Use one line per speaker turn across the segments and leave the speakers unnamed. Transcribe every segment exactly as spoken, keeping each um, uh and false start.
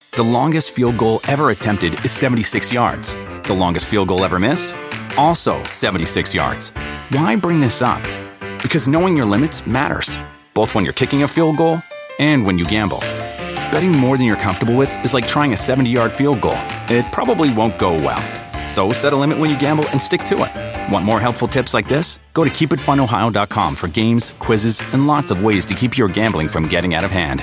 The longest field goal ever attempted is seventy-six yards. The longest field goal ever missed? Also seventy-six yards. Why bring this up? Because knowing your limits matters, both when you're kicking a field goal and when you gamble. Betting more than you're comfortable with is like trying a seventy-yard field goal. It probably won't go well. So set a limit when you gamble and stick to it. Want more helpful tips like this? Go to keep it fun ohio dot com for games, quizzes, and lots of ways to keep your gambling from getting out of hand.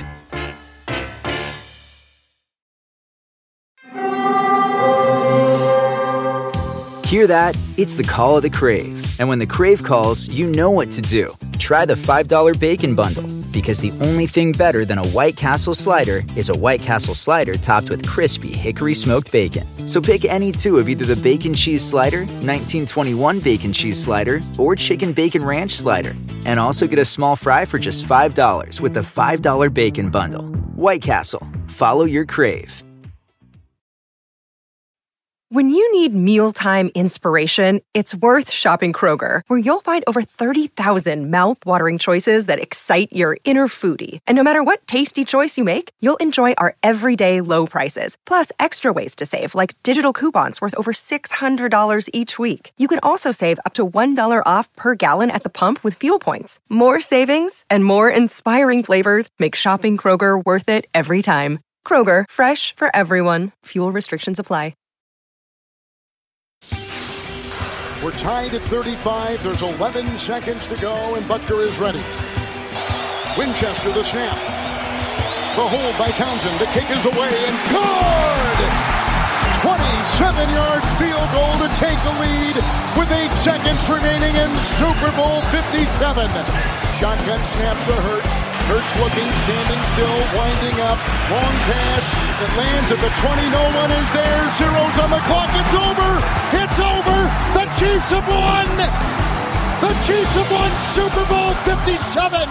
Hear that? It's the call of the Crave. And when the Crave calls, you know what to do. Try the five dollar Bacon Bundle. Because the only thing better than a White Castle slider is a White Castle slider topped with crispy hickory smoked bacon. So pick any two of either the Bacon Cheese Slider, nineteen twenty-one Bacon Cheese Slider, or Chicken Bacon Ranch Slider. And also get a small fry for just five dollars with the five dollar Bacon Bundle. White Castle. Follow your crave.
When you need mealtime inspiration, it's worth shopping Kroger, where you'll find over thirty thousand mouth-watering choices that excite your inner foodie. And no matter what tasty choice you make, you'll enjoy our everyday low prices, plus extra ways to save, like digital coupons worth over six hundred dollars each week. You can also save up to one dollar off per gallon at the pump with fuel points. More savings and more inspiring flavors make shopping Kroger worth it every time. Kroger, fresh for everyone. Fuel restrictions apply.
We're tied at thirty-five. There's eleven seconds to go, and Butker is ready. Winchester, the snap. The hold by Townsend. The kick is away, and good! twenty-seven-yard field goal to take the lead with eight seconds remaining in Super Bowl fifty-seven. Shotgun snap to Hurts. Hurts looking, standing still, winding up. Long pass that lands at the twenty. No one is there. Zeros on the clock. It's over. It's over. The Chiefs have won. The Chiefs have won Super Bowl fifty-seven.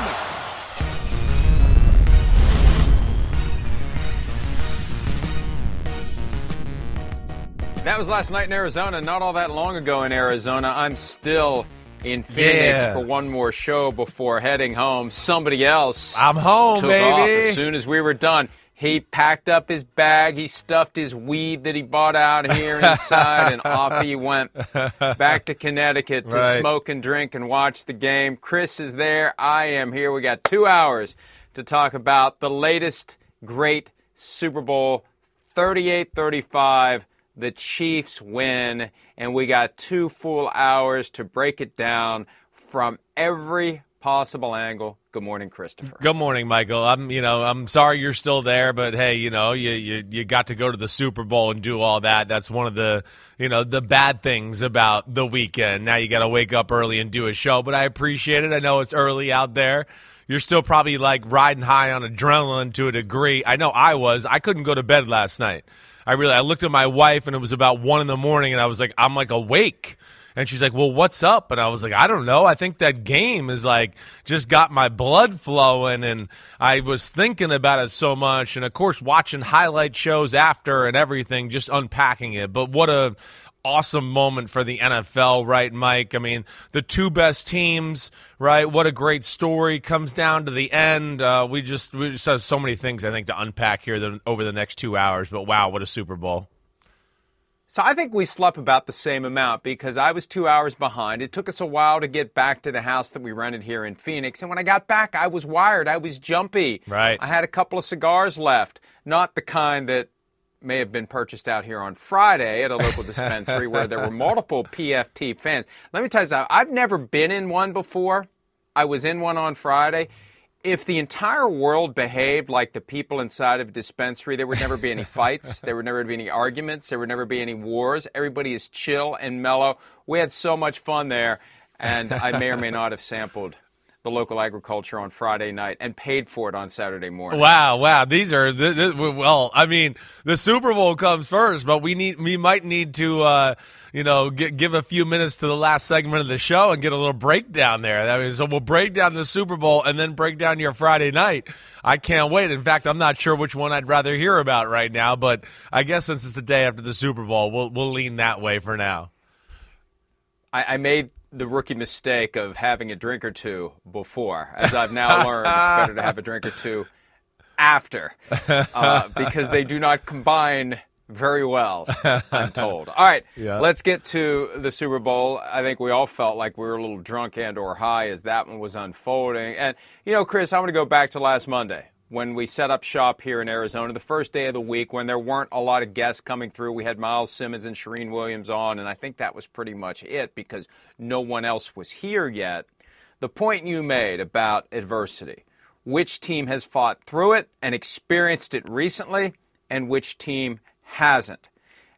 That was last night in Arizona, not all that long ago in Arizona. I'm still in Phoenix
yeah.
for one more show before heading home. Somebody else
I'm home,
took
baby.
off as soon as we were done. He packed up his bag, he stuffed his weed that he bought out here inside, and off he went back to Connecticut to
right.
smoke and drink and watch the game. Chris is there. I am here. We got two hours to talk about the latest great Super Bowl, thirty-eight thirty-five. The Chiefs win, and we got two full hours to break it down from every possible angle. Good morning, Christopher.
Good morning, Michael. I'm, you know, I'm sorry you're still there, but hey, you know, you, you you got to go to the Super Bowl and do all that. That's one of the, you know, the bad things about the weekend. Now you got to wake up early and do a show, but I appreciate it. I know it's early out there. You're still probably like riding high on adrenaline to a degree. I know I was. I couldn't go to bed last night. I really, I looked at my wife and it was about one in the morning and I was like, I'm like awake. And she's like, well, what's up? And I was like, I don't know. I think that game is like just got my blood flowing. And I was thinking about it so much. And of course, watching highlight shows after and everything, just unpacking it. But what a awesome moment for the N F L, right, Mike? I mean, the two best teams, right? What a great story. Comes down to the end. Uh, we just we just have so many things, I think, to unpack here the, over the next two hours. But, wow, what a Super Bowl.
So I think we slept about the same amount because I was two hours behind. It took us a while to get back to the house that we rented here in Phoenix. And when I got back, I was wired. I was jumpy.
Right.
I had a couple of cigars left, not the kind that may have been purchased out here on Friday at a local dispensary where there were multiple P F T fans. Let me tell you something. I've never been in one before. I was in one on Friday. If the entire world behaved like the people inside of a dispensary, there would never be any fights. There would never be any arguments. There would never be any wars. Everybody is chill and mellow. We had so much fun there, and I may or may not have sampled the local agriculture on Friday night and paid for it on Saturday morning.
Wow, wow. These are, th- th- well, I mean, the Super Bowl comes first, but we need, we might need to, uh, you know, g- give a few minutes to the last segment of the show and get a little breakdown there. That means, so we'll break down the Super Bowl and then break down your Friday night. I can't wait. In fact, I'm not sure which one I'd rather hear about right now, but I guess since it's the day after the Super Bowl, we'll, we'll lean that way for now.
I, I made the rookie mistake of having a drink or two before. As I've now learned, it's better to have a drink or two after uh, because they do not combine very well, I'm told. All right,
yeah.
Let's get to the Super Bowl. I think we all felt like we were a little drunk and or high as that one was unfolding. And, you know, Chris, I'm going to go back to last Monday when we set up shop here in Arizona, the first day of the week when there weren't a lot of guests coming through. We had Miles Simmons and Shereen Williams on, and I think that was pretty much it because no one else was here yet. The point you made about adversity, which team has fought through it and experienced it recently, and which team hasn't.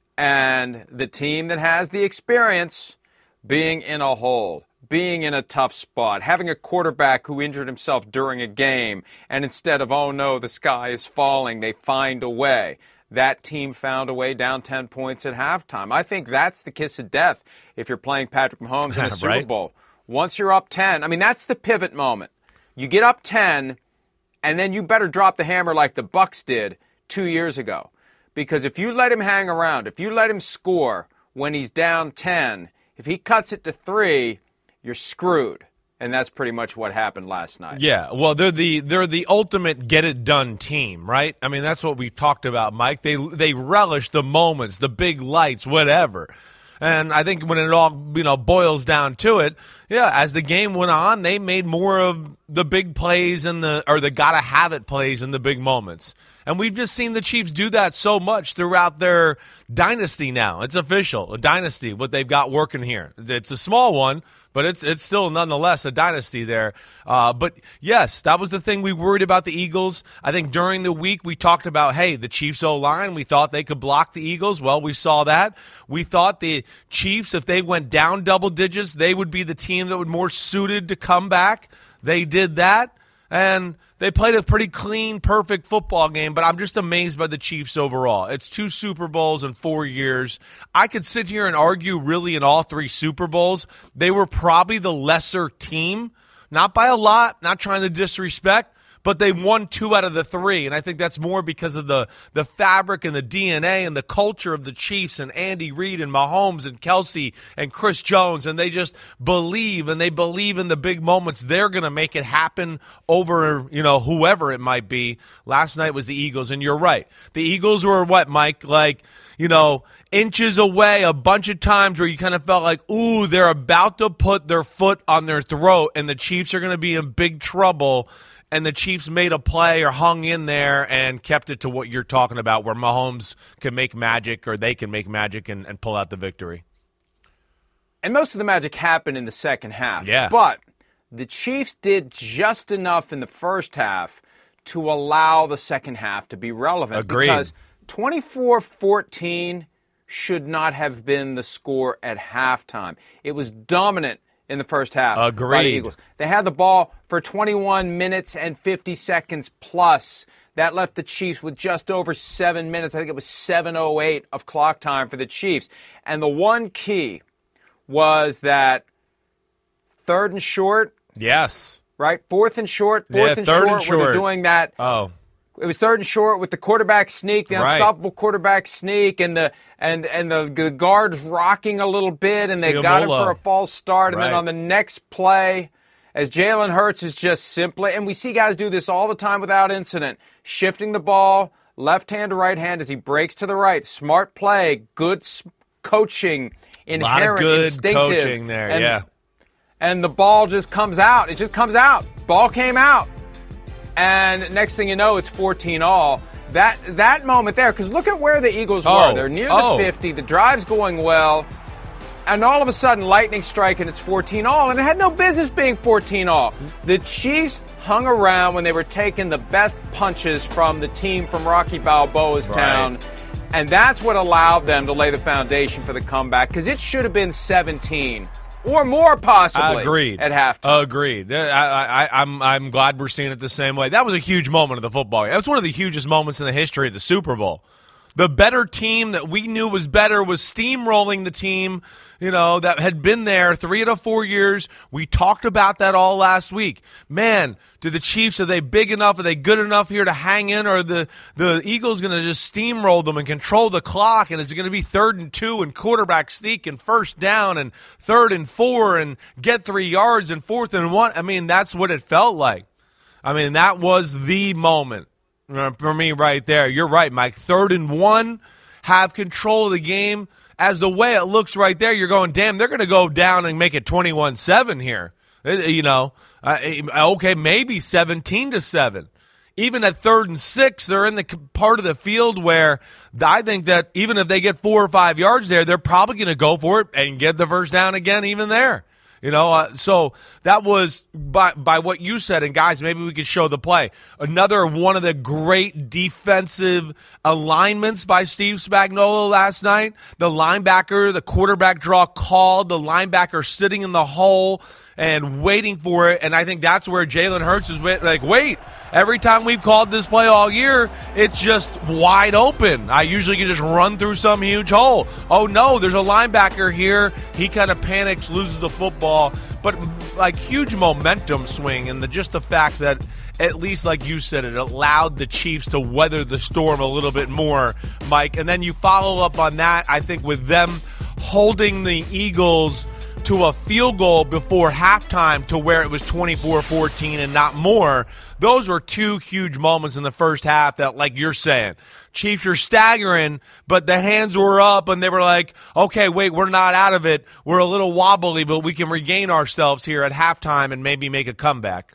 And the team that has the experience being in a hole, being in a tough spot, having a quarterback who injured himself during a game, and instead of, oh no, the sky is falling, they find a way. That team found a way down ten points at halftime. I think that's the kiss of death if you're playing Patrick Mahomes in a Super
right?
Bowl. Once you're up ten, I mean, that's the pivot moment. You get up ten, and then you better drop the hammer like the Bucs did two years ago. Because if you let him hang around, if you let him score when he's down ten, if he cuts it to three, you're screwed. And that's pretty much what happened last night.
Yeah, well, they're the they're the ultimate get-it-done team, right? I mean, that's what we talked about, Mike. They they relish the moments, the big lights, whatever. And I think when it all, you know, boils down to it, yeah, as the game went on, they made more of the big plays and the or the gotta have it plays in the big moments. And we've just seen the Chiefs do that so much throughout their dynasty now. It's official, a dynasty, what they've got working here. It's a small one, but it's it's still nonetheless a dynasty there. Uh, but, yes, that was the thing we worried about the Eagles. I think during the week we talked about, hey, the Chiefs O-line, we thought they could block the Eagles. Well, we saw that. We thought the Chiefs, if they went down double digits, they would be the team that would more suited to come back. They did that. And they played a pretty clean, perfect football game, but I'm just amazed by the Chiefs overall. It's two Super Bowls in four years. I could sit here and argue really in all three Super Bowls, they were probably the lesser team. Not by a lot, not trying to disrespect, but they won two out of the three, and I think that's more because of the, the fabric and the D N A and the culture of the Chiefs and Andy Reid and Mahomes and Kelsey and Chris Jones, and they just believe, and they believe in the big moments. They're going to make it happen over, you know, whoever it might be. Last night was the Eagles, and you're right. The Eagles were what, Mike? Like, you know, inches away a bunch of times where you kind of felt like, ooh, they're about to put their foot on their throat, and the Chiefs are going to be in big trouble. And the Chiefs made a play or hung in there and kept it to what you're talking about, where Mahomes can make magic or they can make magic and, and pull out the victory.
And most of the magic happened in the second half.
Yeah.
But the Chiefs did just enough in the first half to allow the second half to be relevant.
Agreed.
Because twenty-four fourteen should not have been the score at halftime. It was dominant in the first half
Agreed.
by the Eagles. They had the ball for twenty-one minutes and fifty seconds plus. That left the Chiefs with just over seven minutes. I think it was seven oh eight of clock time for the Chiefs. And the one key was that third and short.
Yes.
Right? Fourth and short. Fourth
yeah,
and,
third
short,
and short
where they're doing that.
Oh.
It was third and short with the quarterback sneak, the
Right.
unstoppable quarterback sneak, and the and and the, the guards rocking a little bit, and they got him
Ciamolo.
for a false start. And
Right.
then on the next play, as Jalen Hurts is just simply, and we see guys do this all the time without incident, shifting the ball left hand to right hand as he breaks to the right. Smart play, good s- coaching, inherent,
A lot of good
instinctive.
coaching there,
and,
yeah.
And the ball just comes out. It just comes out. Ball came out. And next thing you know, it's fourteen all. That that moment there, because look at where the Eagles
Oh,
were. They're near
oh.
the fifty. The drive's going well. And all of a sudden, lightning strike, and it's fourteen all. And it had no business being fourteen all. The Chiefs hung around when they were taking the best punches from the team from Rocky Balboa's
Right.
town. And that's what allowed them to lay the foundation for the comeback, because it should have been seventeen. Or more, possibly.
Agreed.
At halftime.
Agreed. I, I, I'm I'm glad we're seeing it the same way. That was a huge moment of the football game. That's one of the hugest moments in the history of the Super Bowl. The better team that we knew was better was steamrolling the team, you know, that had been there three out of four years. We talked about that all last week. Man, do the Chiefs, are they big enough? Are they good enough here to hang in? Or are the, the Eagles going to just steamroll them and control the clock? And is it going to be third and two and quarterback sneak and first down and third and four and get three yards and fourth and one? I mean, that's what it felt like. I mean, that was the moment. for me right there. You're right, Mike. Third and one, have control of the game. As the way it looks right there, you're going, damn, they're going to go down and make it twenty-one seven here. You know, uh, okay, maybe seventeen to seven. Even at third and six, they're in the part of the field where I think that even if they get four or five yards there, they're probably going to go for it and get the first down again even there. You know, uh, so that was by by what you said, and guys, maybe we could show the play. Another one of the great defensive alignments by Steve Spagnuolo last night. The linebacker, the quarterback draw called, the linebacker sitting in the hole and waiting for it, and I think that's where Jalen Hurts is like, wait, every time we've called this play all year, it's just wide open. I usually can just run through some huge hole. Oh, no, there's a linebacker here. He kind of panics, loses the football, but like huge momentum swing, and the, just the fact that at least, like you said, it allowed the Chiefs to weather the storm a little bit more, Mike, and then you follow up on that, I think, with them holding the Eagles to a field goal before halftime to where it was twenty-four fourteen and not more. Those were two huge moments in the first half that, like you're saying, Chiefs are staggering, but the hands were up and they were like, okay, wait, we're not out of it. We're a little wobbly, but we can regain ourselves here at halftime and maybe make a comeback.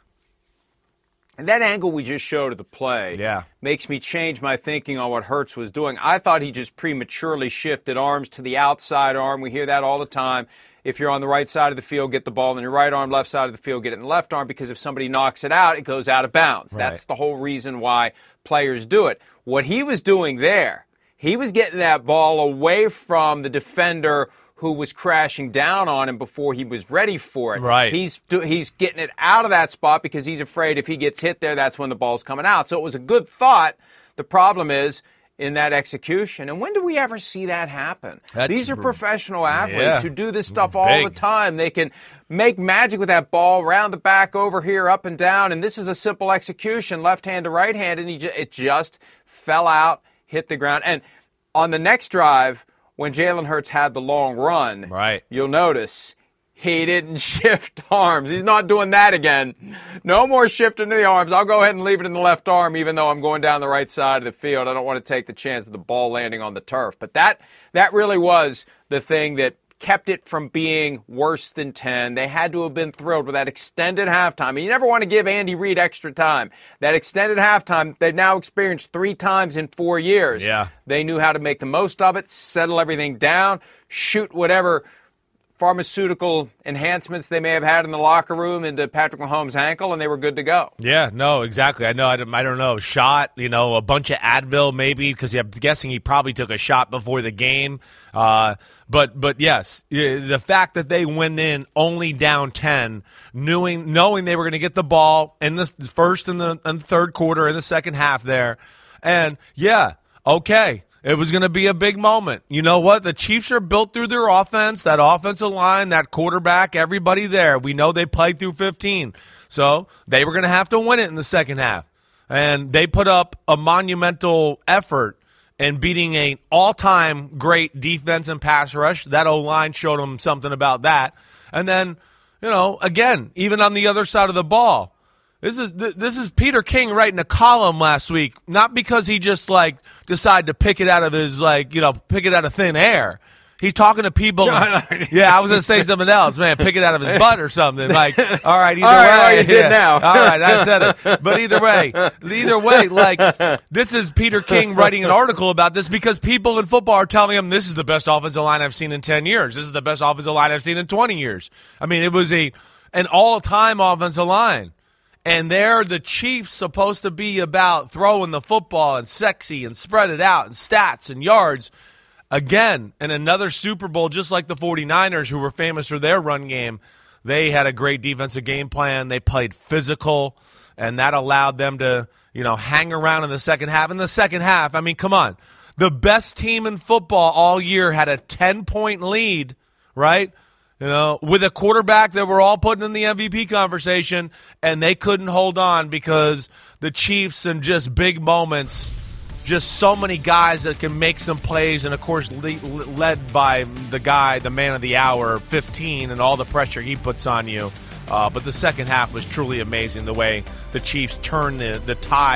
And that angle we just showed of the play
yeah.
makes me change my thinking on what Hurts was doing. I thought he just prematurely shifted arms to the outside arm. We hear that all the time. If you're on the right side of the field, get the ball in your right arm, left side of the field, get it in the left arm, because if somebody knocks it out, it goes out of bounds.
Right.
That's the whole reason why players do it. What he was doing there, he was getting that ball away from the defender who was crashing down on him before he was ready for it.
Right.
He's he's getting it out of that spot because he's afraid if he gets hit there, that's when the ball's coming out. So it was a good thought. The problem is in that execution. And when do we ever see that happen?
That's
These are professional athletes
yeah.
who do this stuff all
Big.
the time. They can make magic with that ball, round the back, over here, up and down. And this is a simple execution, left hand to right hand, and he ju- it just fell out, hit the ground. And on the next drive, when Jalen Hurts had the long run,
right.
you'll notice he didn't shift arms. He's not doing that again. No more shifting to the arms. I'll go ahead and leave it in the left arm, even though I'm going down the right side of the field. I don't want to take the chance of the ball landing on the turf. But that that really was the thing that kept it from being worse than ten. They had to have been thrilled with that extended halftime. And you never want to give Andy Reid extra time. That extended halftime, they've now experienced three times in four years.
Yeah.
They knew how to make the most of it, settle everything down, shoot whatever pharmaceutical enhancements they may have had in the locker room into Patrick Mahomes' ankle, and they were good to go.
Yeah, no, exactly. I know, I don't, I don't know, shot, you know, a bunch of Advil maybe, because I'm guessing he probably took a shot before the game. Uh, but, but yes, the fact that they went in only down ten, knowing, knowing they were going to get the ball in the first and the, and the third quarter, in the second half there. And, yeah, okay. It was going to be a big moment. You know what? The Chiefs are built through their offense, that offensive line, that quarterback, everybody there. We know they played through fifteen. So they were going to have to win it in the second half. And they put up a monumental effort in beating an all-time great defense and pass rush. That O-line showed them something about that. And then, you know, again, even on the other side of the ball, This is this is Peter King writing a column last week, not because he just like decided to pick it out of his like you know pick it out of thin air. He's talking to people. Yeah, I was gonna say something else, man. Pick it out of his butt or something. Like, all right, either
all right,
way,
oh, you did
yeah.
now.
All right, I said it. But either way, either way, like this is Peter King writing an article about this because people in football are telling him this is the best offensive line I've seen in ten years. This is the best offensive line I've seen in twenty years. I mean, it was a an all-time offensive line. And they're the Chiefs supposed to be about throwing the football and sexy and spread it out and stats and yards. Again, in another Super Bowl, just like the 49ers, who were famous for their run game, they had a great defensive game plan. They played physical, and that allowed them to, you know, hang around in the second half. In the second half, I mean, come on. The best team in football all year had a ten-point lead, right? You know, with a quarterback that we're all putting in the M V P conversation, and they couldn't hold on because the Chiefs and just big moments, just so many guys that can make some plays, and, of course, le- led by the guy, the man of the hour, fifteen, and all the pressure he puts on you. Uh, but the second half was truly amazing, the way the Chiefs turned the, the tide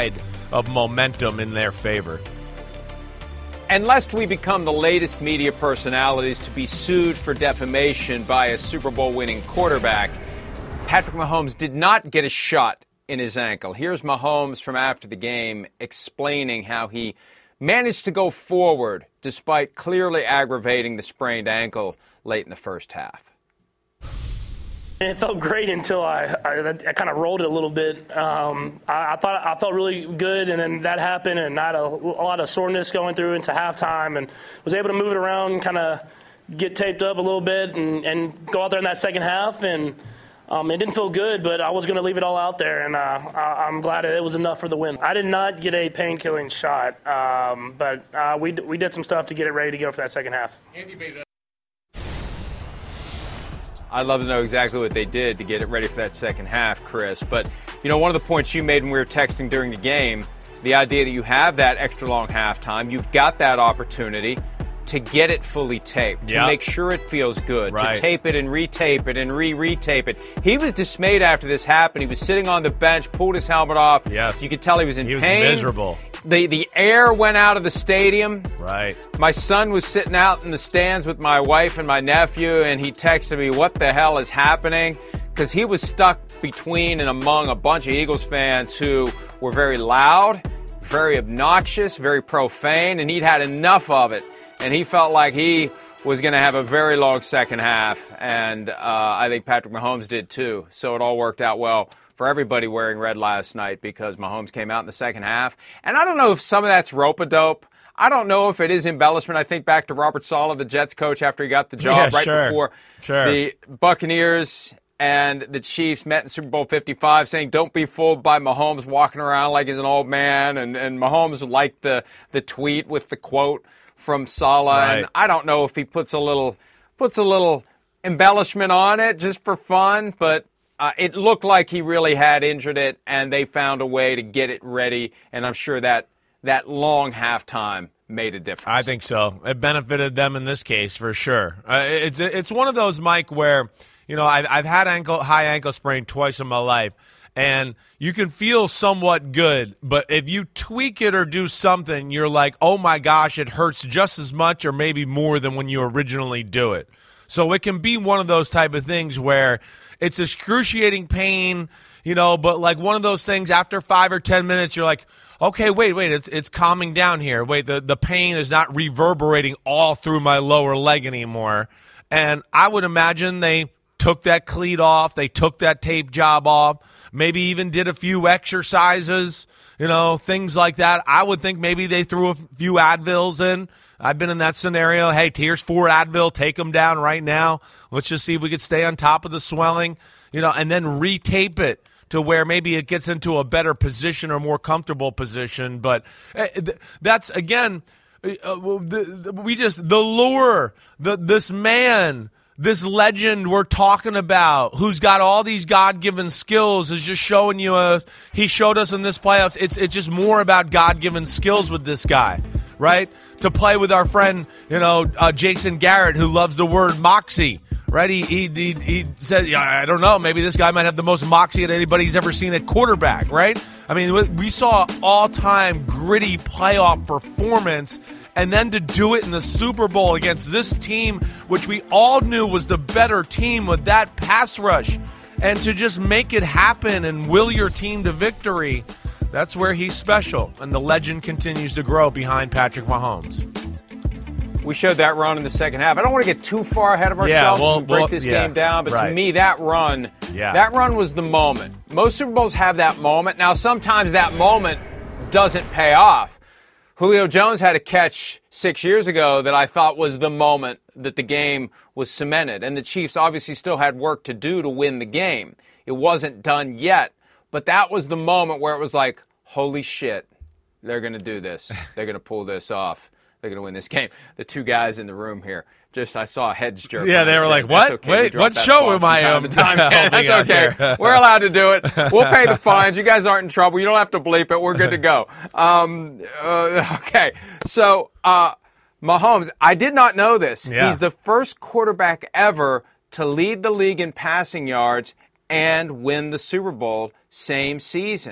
of momentum in their favor.
And lest we become the latest media personalities to be sued for defamation by a Super Bowl winning quarterback, Patrick Mahomes did not get a shot in his ankle. Here's Mahomes from after the game explaining how he managed to go forward despite clearly aggravating the sprained ankle late in the first half.
It felt great until I, I, I kind of rolled it a little bit. Um, I, I thought I felt really good, and then that happened, and I had a, a lot of soreness going through into halftime, and was able to move it around and kind of get taped up a little bit and, and go out there in that second half. And um, it didn't feel good, but I was going to leave it all out there, and uh, I, I'm glad it was enough for the win. I did not get a pain-killing shot, um, but uh, we we did some stuff to get it ready to go for that second half.
I'd love to know exactly what they did to get it ready for that second half, Chris. But, you know, one of the points you made when we were texting during the game, the idea that you have that extra long halftime, you've got that opportunity to get it fully taped, to
yep.
make sure it feels good,
right.
to tape it and retape it and re-retape it. He was dismayed after this happened. He was sitting on the bench, pulled his helmet off.
Yes.
You could tell he was in
he was
pain.
miserable.
The the air went out of the stadium.
Right.
My son was sitting out in the stands with my wife and my nephew, and he texted me, what the hell is happening? Because he was stuck between and among a bunch of Eagles fans who were very loud, very obnoxious, very profane, and he'd had enough of it. And he felt like he was going to have a very long second half, and uh, I think Patrick Mahomes did too. So it all worked out well for everybody wearing red last night because Mahomes came out in the second half. And I don't know if some of that's rope-a-dope. I don't know if it is embellishment. I think back to Robert Saleh, the Jets coach, after he got the job
yeah,
right
sure.
before
sure.
the Buccaneers and the Chiefs met in Super Bowl fifty-five, saying don't be fooled by Mahomes walking around like he's an old man. And, and Mahomes liked the, the tweet with the quote from Saleh.
Right.
And I don't know if he puts a little puts a little embellishment on it just for fun, but Uh, it looked like he really had injured it, and they found a way to get it ready, and I'm sure that that long halftime made a difference.
I think so. It benefited them in this case for sure. Uh, it's it's one of those, Mike, where, you know, I've, I've had ankle high ankle sprain twice in my life, and you can feel somewhat good, but if you tweak it or do something, you're like, oh my gosh, it hurts just as much or maybe more than when you originally do it. So it can be one of those type of things where it's excruciating pain, you know, but like one of those things after five or ten minutes, you're like, okay, wait, wait, it's it's calming down here. Wait, the, the pain is not reverberating all through my lower leg anymore. And I would imagine they took that cleat off, they took that tape job off, maybe even did a few exercises, you know, things like that. I would think maybe they threw a few Advils in. I've been in that scenario. Hey, here's four Advil. Take them down right now. Let's just see if we could stay on top of the swelling, you know, and then retape it to where maybe it gets into a better position or more comfortable position. But that's, again, we just, the lure, the this man, this legend we're talking about who's got all these God-given skills is just showing you a, he showed us in this playoffs. It's, it's just more about God-given skills with this guy, right? To play with our friend, you know, uh, Jason Garrett, who loves the word moxie, right? He he he, he said, yeah, I don't know, maybe this guy might have the most moxie that anybody's ever seen at quarterback, right? I mean, we saw all-time gritty playoff performance, and then to do it in the Super Bowl against this team, which we all knew was the better team with that pass rush, and to just make it happen and will your team to victory. That's where he's special, and the legend continues to grow behind Patrick Mahomes.
We showed that run in the second half. I don't want to get too far ahead of ourselves
yeah, well,
and break
well,
this
yeah,
game down, but
right.
to me, that run,
yeah.
that run was the moment. Most Super Bowls have that moment. Now, sometimes that moment doesn't pay off. Julio Jones had a catch six years ago that I thought was the moment that the game was cemented, and the Chiefs obviously still had work to do to win the game. It wasn't done yet. But that was the moment where it was like, holy shit, they're going to do this. They're going to pull this off. They're going to win this game. The two guys in the room here, just I saw heads jerk.
Yeah, they were like, what?
Okay,
Wait, what show am I on?
That's okay. We're allowed to do it. We'll pay the fines. You guys aren't in trouble. You don't have to bleep it. We're good to go. Um, uh, okay, so uh, Mahomes, I did not know this.
Yeah.
He's the first quarterback ever to lead the league in passing yards and win the Super Bowl same season.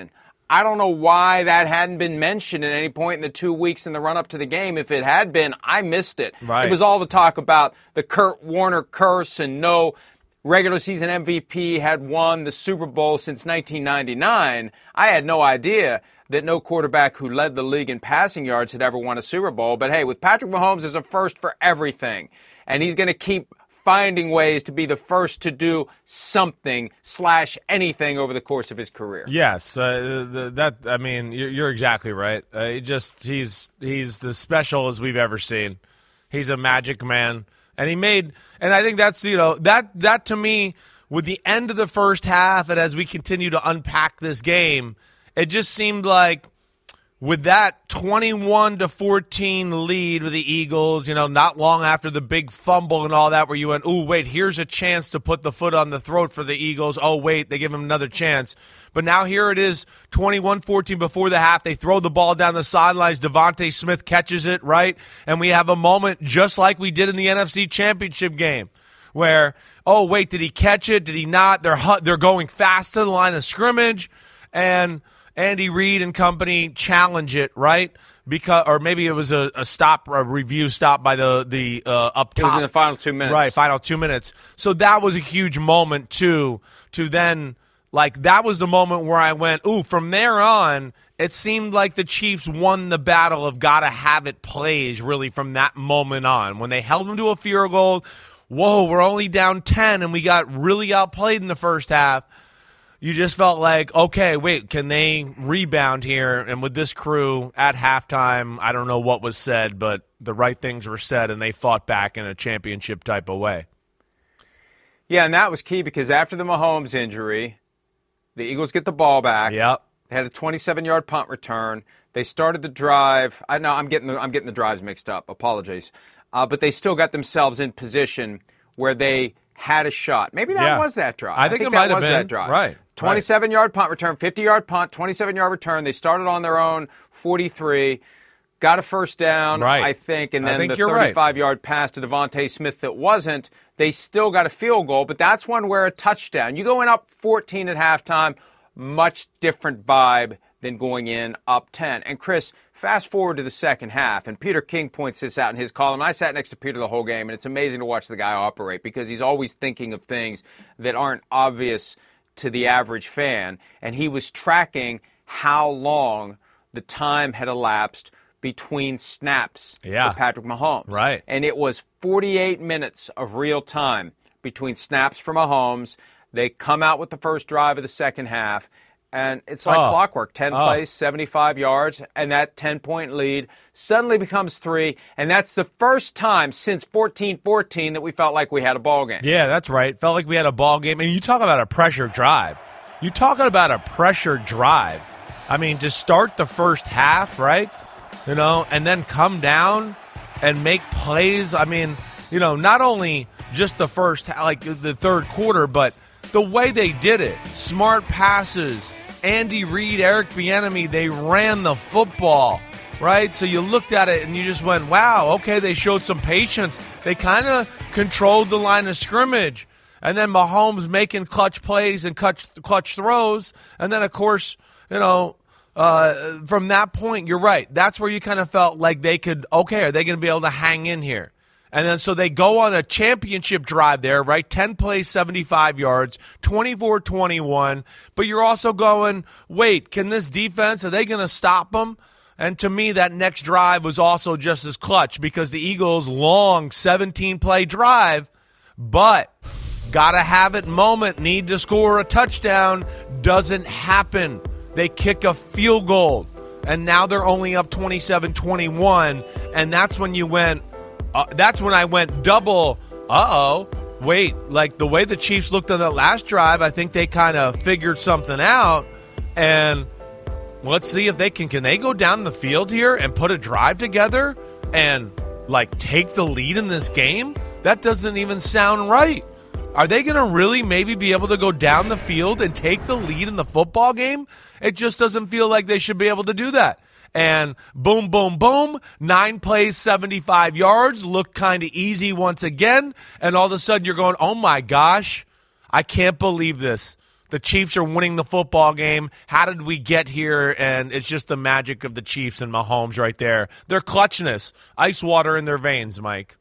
I don't know why that hadn't been mentioned at any point in the two weeks in the run-up to the game. If it had been, I missed it.
Right.
It was all the talk about the Kurt Warner curse and no regular season M V P had won the Super Bowl since nineteen ninety-nine. I had no idea that no quarterback who led the league in passing yards had ever won a Super Bowl. But hey, with Patrick Mahomes, there's a first for everything. And he's going to keep finding ways to be the first to do something slash anything over the course of his career.
Yes, uh, the, that I mean, you're, you're exactly right. Uh, he just he's he's as special as we've ever seen. He's a magic man. And he made, and I think that's, you know, that that to me, with the end of the first half, and as we continue to unpack this game, it just seemed like with that twenty-one to fourteen lead with the Eagles, you know, not long after the big fumble and all that, where you went, ooh, wait, here's a chance to put the foot on the throat for the Eagles. Oh, wait, they give him another chance. But now here it is, twenty-one fourteen before the half. They throw the ball down the sidelines. Devontae Smith catches it, right? And we have a moment just like we did in the N F C Championship game where, oh, wait, did he catch it? Did he not? They're they're going fast to the line of scrimmage, and Andy Reid and company challenge it, right? Because, or maybe it was a, a stop, a review stop by the the uh, up top.
It was in the final two minutes,
right? Final two minutes. So that was a huge moment too. To then, like, that was the moment where I went, ooh. From there on, it seemed like the Chiefs won the battle of gotta have it plays. Really, from that moment on, when they held them to a field goal. Whoa, we're only down ten, and we got really outplayed in the first half. You just felt like, okay, wait, can they rebound here? And with this crew at halftime, I don't know what was said, but the right things were said, and they fought back in a championship type of way.
Yeah, and that was key because after the Mahomes injury, the Eagles get the ball back.
Yep.
They had a twenty-seven-yard punt return. They started the drive. I know I'm getting the, I'm getting the drives mixed up. Apologies. Uh, but they still got themselves in position where they had a shot. Maybe that
yeah.
was that drive.
I think,
I think
it
that
might have
was
been.
that drive.
Right.
twenty-seven-yard punt return, fifty-yard punt, twenty-seven-yard return. They started on their own forty-three, got a first down,
right.
I think, and then
think
the
thirty-five-yard
right. pass to Devontae Smith that wasn't. They still got a field goal, but that's one where a touchdown. You go in up fourteen at halftime, much different vibe than going in up ten. And Chris, fast forward to the second half, and Peter King points this out in his column. I sat next to Peter the whole game, and it's amazing to watch the guy operate because he's always thinking of things that aren't obvious to the average fan. And he was tracking how long the time had elapsed between snaps
yeah.
for Patrick Mahomes.
Right.
And it was forty-eight minutes of real time between snaps for Mahomes. They come out with the first drive of the second half. And it's like
oh.
clockwork. ten
oh.
plays, seventy-five yards, and that ten-point lead suddenly becomes three. And that's the first time since fourteen fourteen that we felt like we had a ball game.
Yeah, that's right. Felt like we had a ball game. And you talk about a pressure drive. You talking about a pressure drive. I mean, to start the first half, right? You know, and then come down and make plays. I mean, you know, not only just the first, like the third quarter, but the way they did it. Smart passes. Andy Reid, Eric Bieniemy, they ran the football, right? So you looked at it and you just went, wow, okay, they showed some patience. They kind of controlled the line of scrimmage. And then Mahomes making clutch plays and clutch, clutch throws. And then, of course, you know, uh, from that point, you're right. That's where you kind of felt like they could, okay, are they going to be able to hang in here? And then so they go on a championship drive there, right? ten plays, seventy-five yards, twenty-four twenty-one. But you're also going, wait, can this defense, are they going to stop them? And to me, that next drive was also just as clutch because the Eagles' long seventeen-play drive, but gotta have it moment, need to score a touchdown, doesn't happen. They kick a field goal, and now they're only up twenty-seven twenty-one, and that's when you went, Uh, that's when I went double, uh-oh, wait, like the way the Chiefs looked on that last drive, I think they kind of figured something out, and let's see if they can, can they go down the field here and put a drive together and, like, take the lead in this game? That doesn't even sound right. Are they going to really maybe be able to go down the field and take the lead in the football game? It just doesn't feel like they should be able to do that. And boom, boom, boom, nine plays, seventy-five yards, looked kind of easy once again. And all of a sudden you're going, oh, my gosh, I can't believe this. The Chiefs are winning the football game. How did we get here? And it's just the magic of the Chiefs and Mahomes right there. Their clutchness, ice water in their veins, Mike.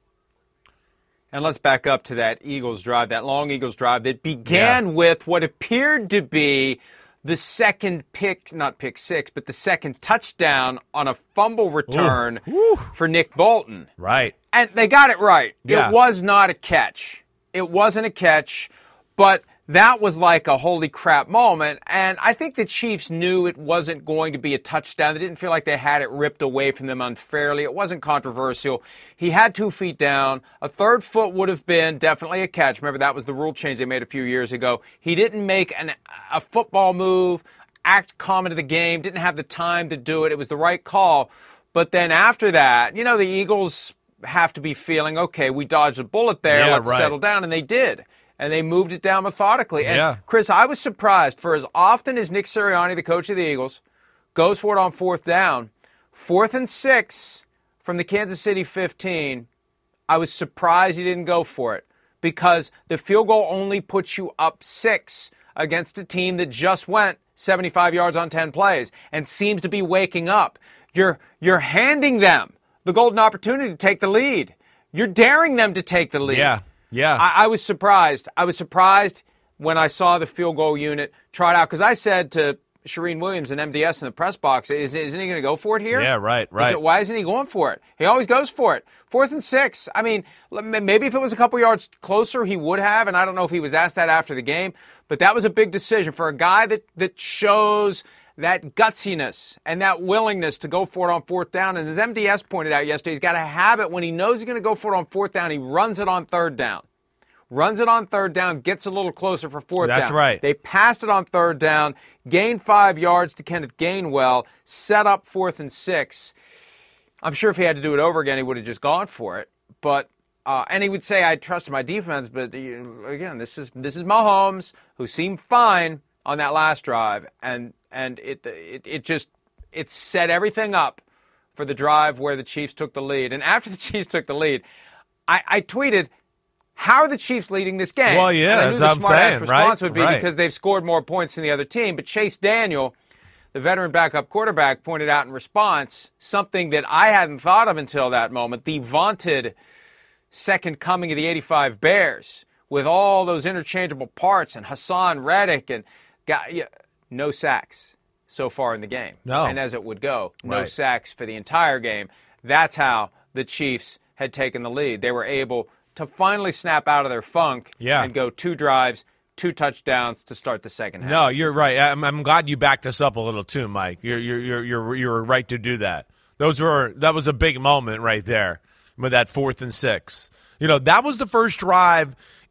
And let's back up to that Eagles drive, that long Eagles drive that began
Yeah.
with what appeared to be the second pick, not pick six, but the second touchdown on a fumble return
Ooh.
for Nick Bolton.
Right.
And they got it right.
Yeah.
It was not a catch. It wasn't a catch, but that was like a holy crap moment. And I think the Chiefs knew it wasn't going to be a touchdown. They didn't feel like they had it ripped away from them unfairly. It wasn't controversial. He had two feet down. A third foot would have been definitely a catch. Remember, that was the rule change they made a few years ago. He didn't make an, a football move, act common to the game, didn't have the time to do it. It was the right call. But then after that, you know, the Eagles have to be feeling, okay, we dodged a bullet there.
Yeah,
Let's
right.
settle down. And they did. And they moved it down methodically. And,
Yeah.
Chris, I was surprised for as often as Nick Sirianni, the coach of the Eagles, goes for it on fourth down, fourth and six from the Kansas City fifteen, I was surprised he didn't go for it because the field goal only puts you up six against a team that just went seventy-five yards on ten plays and seems to be waking up. You're, you're handing them the golden opportunity to take the lead. You're daring them to take the lead.
Yeah. Yeah.
I, I was surprised. I was surprised when I saw the field goal unit try it out because I said to Shereen Williams and M D S in the press box, is, isn't he going to go for it here?
Yeah, right, right.
Is it, why isn't he going for it? He always goes for it. Fourth and six. I mean, maybe if it was a couple yards closer, he would have, and I don't know if he was asked that after the game, but that was a big decision for a guy that, that shows that gutsiness and that willingness to go for it on fourth down. And as M D S pointed out yesterday, he's got a habit when he knows he's going to go for it on fourth down, he runs it on third down. Runs it on third down, gets a little closer for fourth down.
That's right.
They passed it on third down, gained five yards to Kenneth Gainwell, set up fourth and six. I'm sure if he had to do it over again, he would have just gone for it. But uh, and he would say, I trusted my defense, but uh, again, this is this is Mahomes, who seemed fine on that last drive, and and it it, it just it set everything up for the drive where the Chiefs took the lead. And after the Chiefs took the lead, I, I tweeted, how are the Chiefs leading this game?
Well, yeah,
and I knew
that's
the
what I'm
smart ass
saying,
response
right?
would be
Right.
because they've scored more points than the other team. But Chase Daniel, the veteran backup quarterback, pointed out in response something that I hadn't thought of until that moment, the vaunted second coming of the eighty-five Bears with all those interchangeable parts and Hassan Reddick and got, yeah, no sacks so far in the game.
No.
And as it would go, no
Right.
sacks for the entire game. That's how the Chiefs had taken the lead. They were able to finally snap out of their funk
Yeah.
and go two drives, two touchdowns to start the second half.
No, you're right. I'm, I'm glad you backed us up a little too, Mike. You're you're you're you're you're right to do that. Those were that was a big moment right there with that fourth and six. You know, that was the first drive.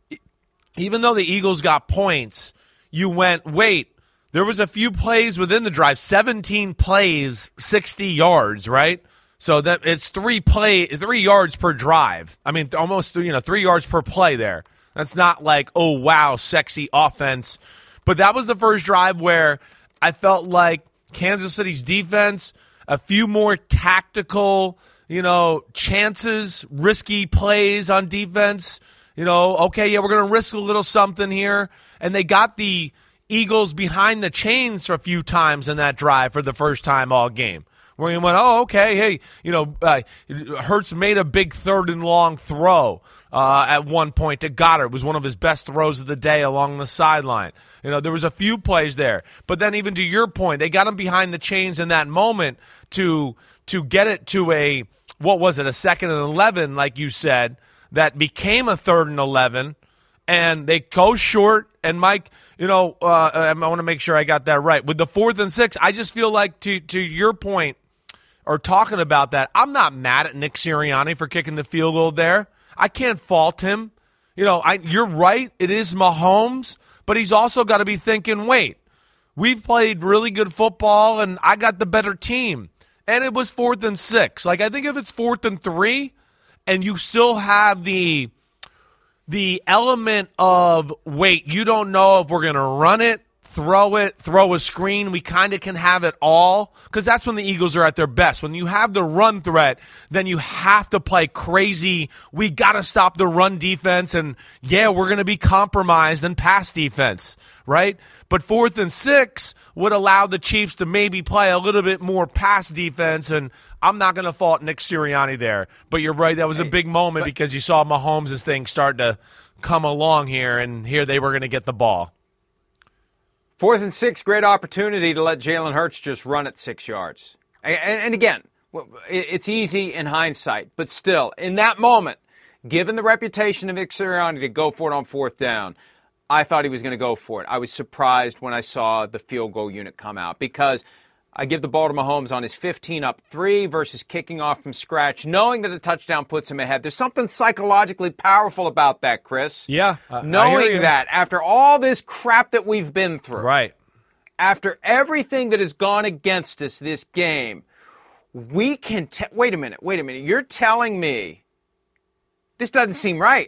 Even though the Eagles got points, you went, wait, there was a few plays within the drive, seventeen plays, sixty yards, right? So that it's three play, three yards per drive. I mean, almost you know three yards per play there. That's not like, oh wow, sexy offense. But that was the first drive where I felt like Kansas City's defense, a few more tactical, you know, chances, risky plays on defense. You know, okay, yeah, we're going to risk a little something here. And they got the Eagles behind the chains a few times in that drive for the first time all game. Where you went, oh, okay, hey, you know, uh, Hurts made a big third and long throw uh, at one point to Goddard. It was one of his best throws of the day along the sideline. You know, there was a few plays there. But then even to your point, they got him behind the chains in that moment to to get it to a, what was it, a second and eleven, like you said, that became a third and eleven. And they go short, and Mike, you know, uh, I want to make sure I got that right. With the fourth and six, I just feel like, to to your point, or talking about that, I'm not mad at Nick Sirianni for kicking the field goal there. I can't fault him. You know, I, you're right, it is Mahomes, but he's also got to be thinking, wait, we've played really good football, and I got the better team. And it was fourth and six. Like, I think if it's fourth and three, and you still have the the element of, wait, you don't know if we're going to run it, throw it, throw a screen. We kind of can have it all because that's when the Eagles are at their best. When you have the run threat, then you have to play crazy. We got to stop the run defense, and, yeah, we're going to be compromised in pass defense, right? But fourth and six would allow the Chiefs to maybe play a little bit more pass defense, and I'm not going to fault Nick Sirianni there. But you're right, that was a big moment because you saw Mahomes' thing start to come along here, and here they were going to get the ball.
Fourth and six, great opportunity to let Jalen Hurts just run at six yards. And, and again, it's easy in hindsight, but still, in that moment, given the reputation of Nick Sirianni to go for it on fourth down, I thought he was going to go for it. I was surprised when I saw the field goal unit come out because I give the ball to Mahomes on his fifteen up three versus kicking off from scratch, knowing that a touchdown puts him ahead. There's something psychologically powerful about that, Chris.
Yeah. Uh,
knowing that after all this crap that we've been through,
right?
After everything that has gone against us this game, we can te- wait a minute, wait a minute. You're telling me this doesn't seem right.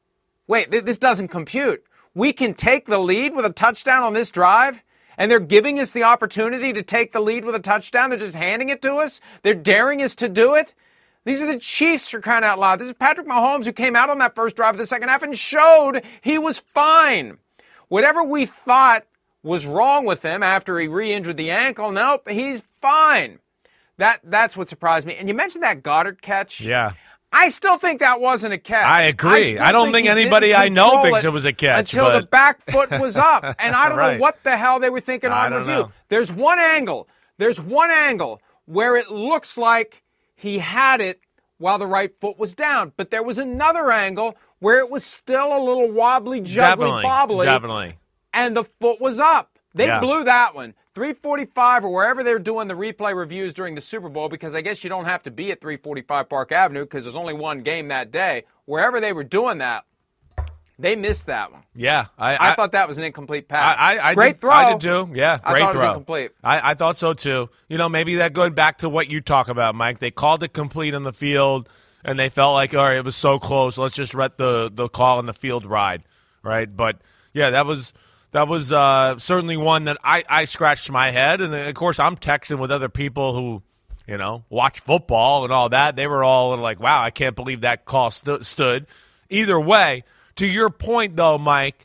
Wait, th- this doesn't compute. We can take the lead with a touchdown on this drive? And they're giving us the opportunity to take the lead with a touchdown. They're just handing it to us. They're daring us to do it. These are the Chiefs, for crying out loud. This is Patrick Mahomes who came out on that first drive of the second half and showed he was fine. Whatever we thought was wrong with him after he re-injured the ankle, nope, he's fine. That That's what surprised me. And you mentioned that Goddard catch.
Yeah.
I still think that wasn't a catch.
I agree. I, I don't think, think anybody I know thinks it was a catch.
Until
but...
the back foot was up. And I don't
right.
know what the hell they were thinking on review. Know. There's one angle. There's one angle where it looks like he had it while the right foot was down. But there was another angle where it was still a little wobbly, juggly,
definitely,
bobbly.
Definitely.
And the foot was up. They
yeah.
blew that one. three forty-five or wherever they're doing the replay reviews during the Super Bowl, because I guess you don't have to be at three forty-five Park Avenue because there's only one game that day. Wherever they were doing that, they missed that one.
Yeah. I,
I,
I
thought that was an incomplete pass.
I, I, I
great
did,
throw.
I did too. Yeah,
I
great
thought
throw.
It was incomplete.
I, I thought so too. You know, maybe that going back to what you talk about, Mike, they called it complete on the field, and they felt like, all right, it was so close. Let's just let the, the call on the field ride, right? But, yeah, that was – That was uh, certainly one that I, I scratched my head. And, of course, I'm texting with other people who, you know, watch football and all that. They were all like, wow, I can't believe that call stu- stood. Either way, to your point, though, Mike,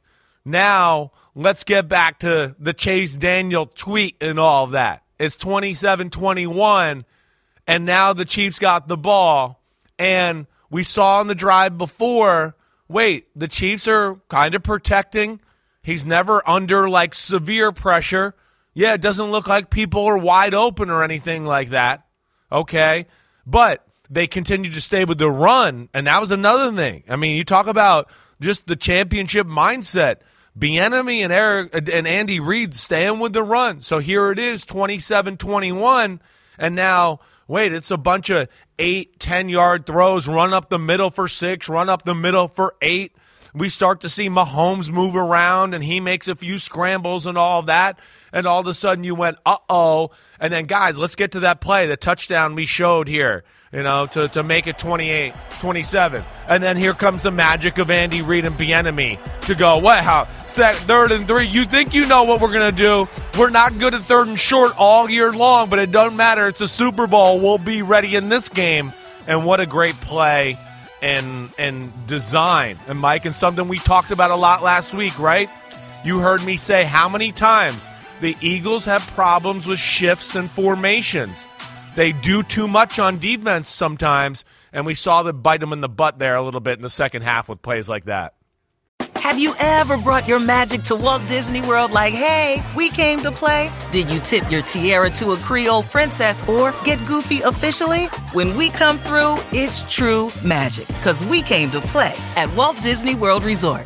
now let's get back to the Chase Daniel tweet and all of that. It's twenty-seven twenty-one, and now the Chiefs got the ball. And we saw on the drive before, wait, the Chiefs are kind of protecting. He's never under, like, severe pressure. Yeah, it doesn't look like people are wide open or anything like that. Okay. But they continue to stay with the run, and that was another thing. I mean, you talk about just the championship mindset. Bieniemy and Eric and Andy Reid staying with the run. So here it is, twenty-seven twenty-one, and now, wait, it's a bunch of eight, ten-yard throws, run up the middle for six, run up the middle for eight. We start to see Mahomes move around, and he makes a few scrambles and all of that, and all of a sudden you went, uh-oh. And then, guys, let's get to that play, the touchdown we showed here, you know, to, to make it twenty-eight twenty-seven. And then here comes the magic of Andy Reid and Bieniemy to go, what, how, set, third and three. You think you know what we're going to do. We're not good at third and short all year long, but it doesn't matter. It's a Super Bowl. We'll be ready in this game. And what a great play. And and design. And, Mike, and something we talked about a lot last week, right? You heard me say how many times the Eagles have problems with shifts and formations. They do too much on defense sometimes, and we saw them bite them in the butt there a little bit in the second half with plays like that.
Have you ever brought your magic to Walt Disney World like, hey, we came to play? Did you tip your tiara to a Creole princess or get goofy officially? When we come through, it's true magic, because we came to play at Walt Disney World Resort.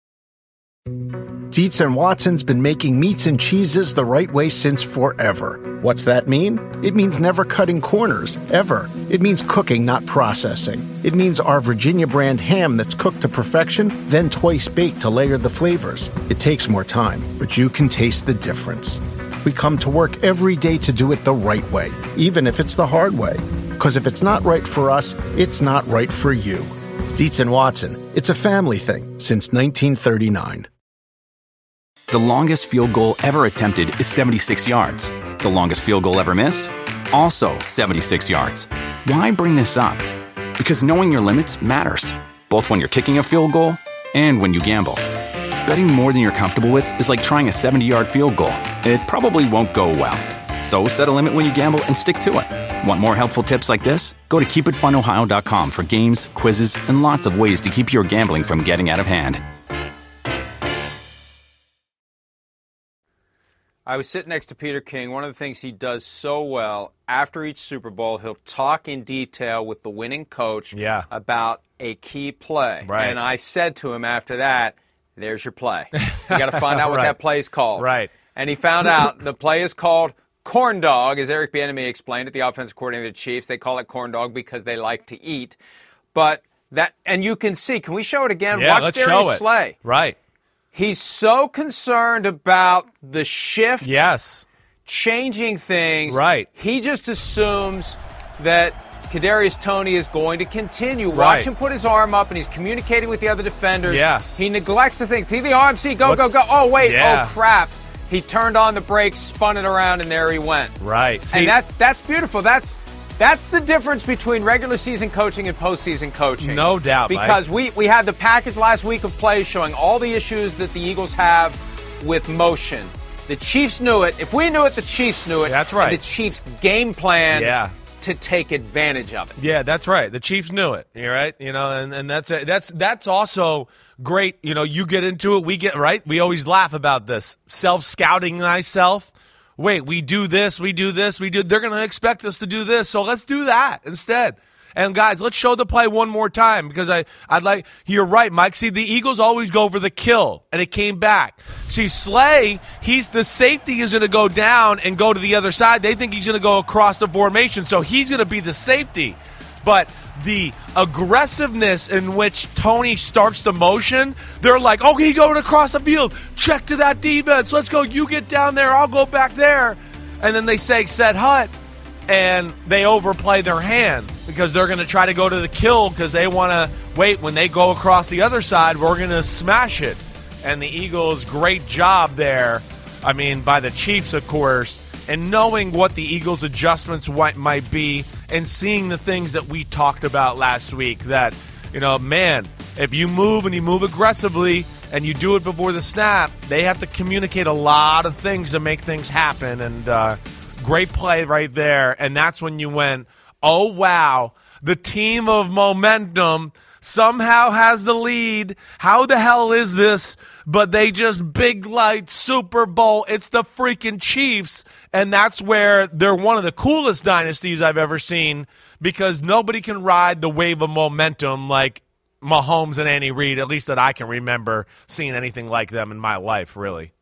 Dietz and Watson's been making meats and cheeses the right way since forever. What's that mean? It means never cutting corners, ever. It means cooking, not processing. It means our Virginia brand ham that's cooked to perfection, then twice baked to layer the flavors. It takes more time, but you can taste the difference. We come to work every day to do it the right way, even if it's the hard way. Because if it's not right for us, it's not right for you. Dietz and Watson, it's a family thing since nineteen thirty-nine.
The longest field goal ever attempted is seventy-six yards. The longest field goal ever missed? Also seventy-six yards. Why bring this up? Because knowing your limits matters, both when you're kicking a field goal and when you gamble. Betting more than you're comfortable with is like trying a seventy-yard field goal. It probably won't go well. So set a limit when you gamble and stick to it. Want more helpful tips like this? Go to keep it fun ohio dot com for games, quizzes, and lots of ways to keep your gambling from getting out of hand.
I was sitting next to Peter King. One of the things he does so well, after each Super Bowl, he'll talk in detail with the winning coach
yeah.
about a key play.
Right.
And I said to him after that, there's your play. You got to find out what
right.
that play is called.
Right.
And he found out the play is called corn dog, as Eric Bieniemy explained it, the offensive coordinator of the Chiefs. They call it corn dog because they like to eat. But that, and you can see, can we show it again?
Yeah,
Watch
let's
Darius
show it.
Slay.
Right.
He's so concerned about the shift.
Yes.
Changing things.
Right.
He just assumes that Kadarius Toney is going to continue. Watch
Right.
him put his arm up, and he's communicating with the other defenders.
Yeah.
He neglects the things. See the R M C, go,
What?
go, go. Oh, wait.
Yeah.
Oh, crap. He turned on the brakes, spun it around, and there he went.
Right. See,
and that's that's beautiful. That's that's the difference between regular season coaching and postseason coaching.
No doubt,
Because
Mike.
we, we had the package last week of plays showing all the issues that the Eagles have with motion. The Chiefs knew it. If we knew it, the Chiefs knew it.
That's right.
And the Chiefs game plan
Yeah.
to take advantage of it.
Yeah, that's right. The Chiefs knew it. You're right. You know, and, and that's that's that's also great. You know, you get into it, we get right. We always laugh about this. Self-scouting thyself. Wait, we do this, we do this, we do. They're going to expect us to do this, so let's do that instead. And guys, let's show the play one more time because I, I'd like. You're right, Mike. See, the Eagles always go for the kill, and it came back. See, Slay, he's the safety is going to go down and go to the other side. They think he's going to go across the formation, so he's going to be the safety. But the aggressiveness in which Toney starts the motion, they're like, oh, he's going across the field. Check to that defense. Let's go. You get down there. I'll go back there. And then they say, set hut. And they overplay their hand because they're going to try to go to the kill because they want to wait. When they go across the other side, we're going to smash it. And the Eagles, great job there. I mean, by the Chiefs, of course. And knowing what the Eagles' adjustments might be and seeing the things that we talked about last week that, you know, man, if you move and you move aggressively and you do it before the snap, they have to communicate a lot of things to make things happen. And uh, great play right there. And that's when you went, oh, wow, the team of momentum somehow has the lead. How the hell is this? But they just big light Super Bowl. It's the freaking Chiefs. And that's where they're one of the coolest dynasties I've ever seen because nobody can ride the wave of momentum like Mahomes and Andy Reid, at least that I can remember seeing anything like them in my life, really.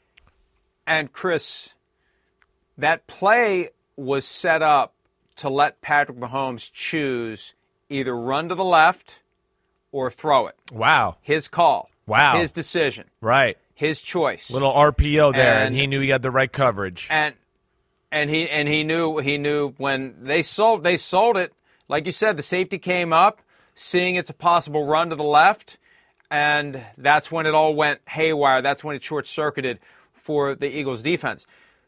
And, Chris, that play was set up to let Patrick Mahomes choose either run to the left or throw it.
Wow.
His call.
Wow.
His decision.
Right.
His choice.
Little R P O there, and,
and
he knew he had the right coverage.
And and he and he knew he knew when they sold they sold it. Like you said, the safety came up, seeing it's a possible run to the left, and that's when it all went haywire. That's when it short-circuited for the Eagles' defense.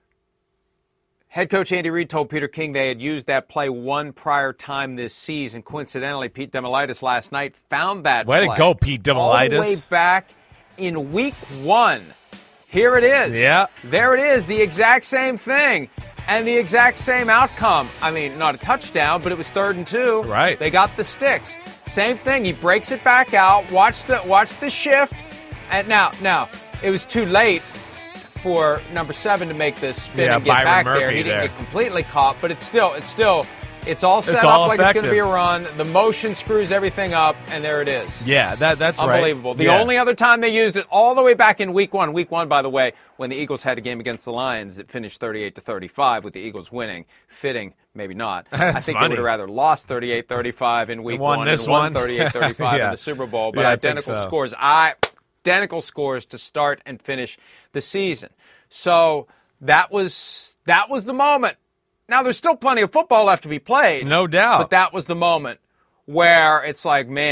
Head coach Andy Reid told Peter King they had used that play one prior time this season. Coincidentally, Pete Demolitis last night found that
Way
play.
to go, Pete Demolitis.
All the way back in week one. Here it is.
Yeah.
There it is, the exact same thing and the exact same outcome. I mean, not a touchdown, but it was third and two.
Right.
They got the sticks. Same thing. He breaks it back out. Watch the watch the shift. And now, now it was too late for number seven to make the spin
yeah,
and get
Byron
back
Murphy
there. He didn't
there.
get completely caught, but it's still, it's still, it's all set
It's
up
all
like it's going
effective.
to be a run. The motion screws everything up, and there it is.
Yeah, that that's
Unbelievable.
right.
The
yeah.
only other time they used it all the way back in week one. Week one, by the way, when the Eagles had a game against the Lions that finished thirty-eight to thirty-five with the Eagles winning. Fitting, maybe not.
That's
I think
funny.
they would have rather lost thirty-eight thirty-five in week
And won
one
this
and won
one.
thirty-eight thirty-five
Yeah.
in the Super Bowl. But
Yeah, I think
identical
so.
scores. I identical scores to start and finish the season. So that was that was the moment. Now, there's still plenty of football left to be played.
No doubt.
But that was the moment where it's like, man,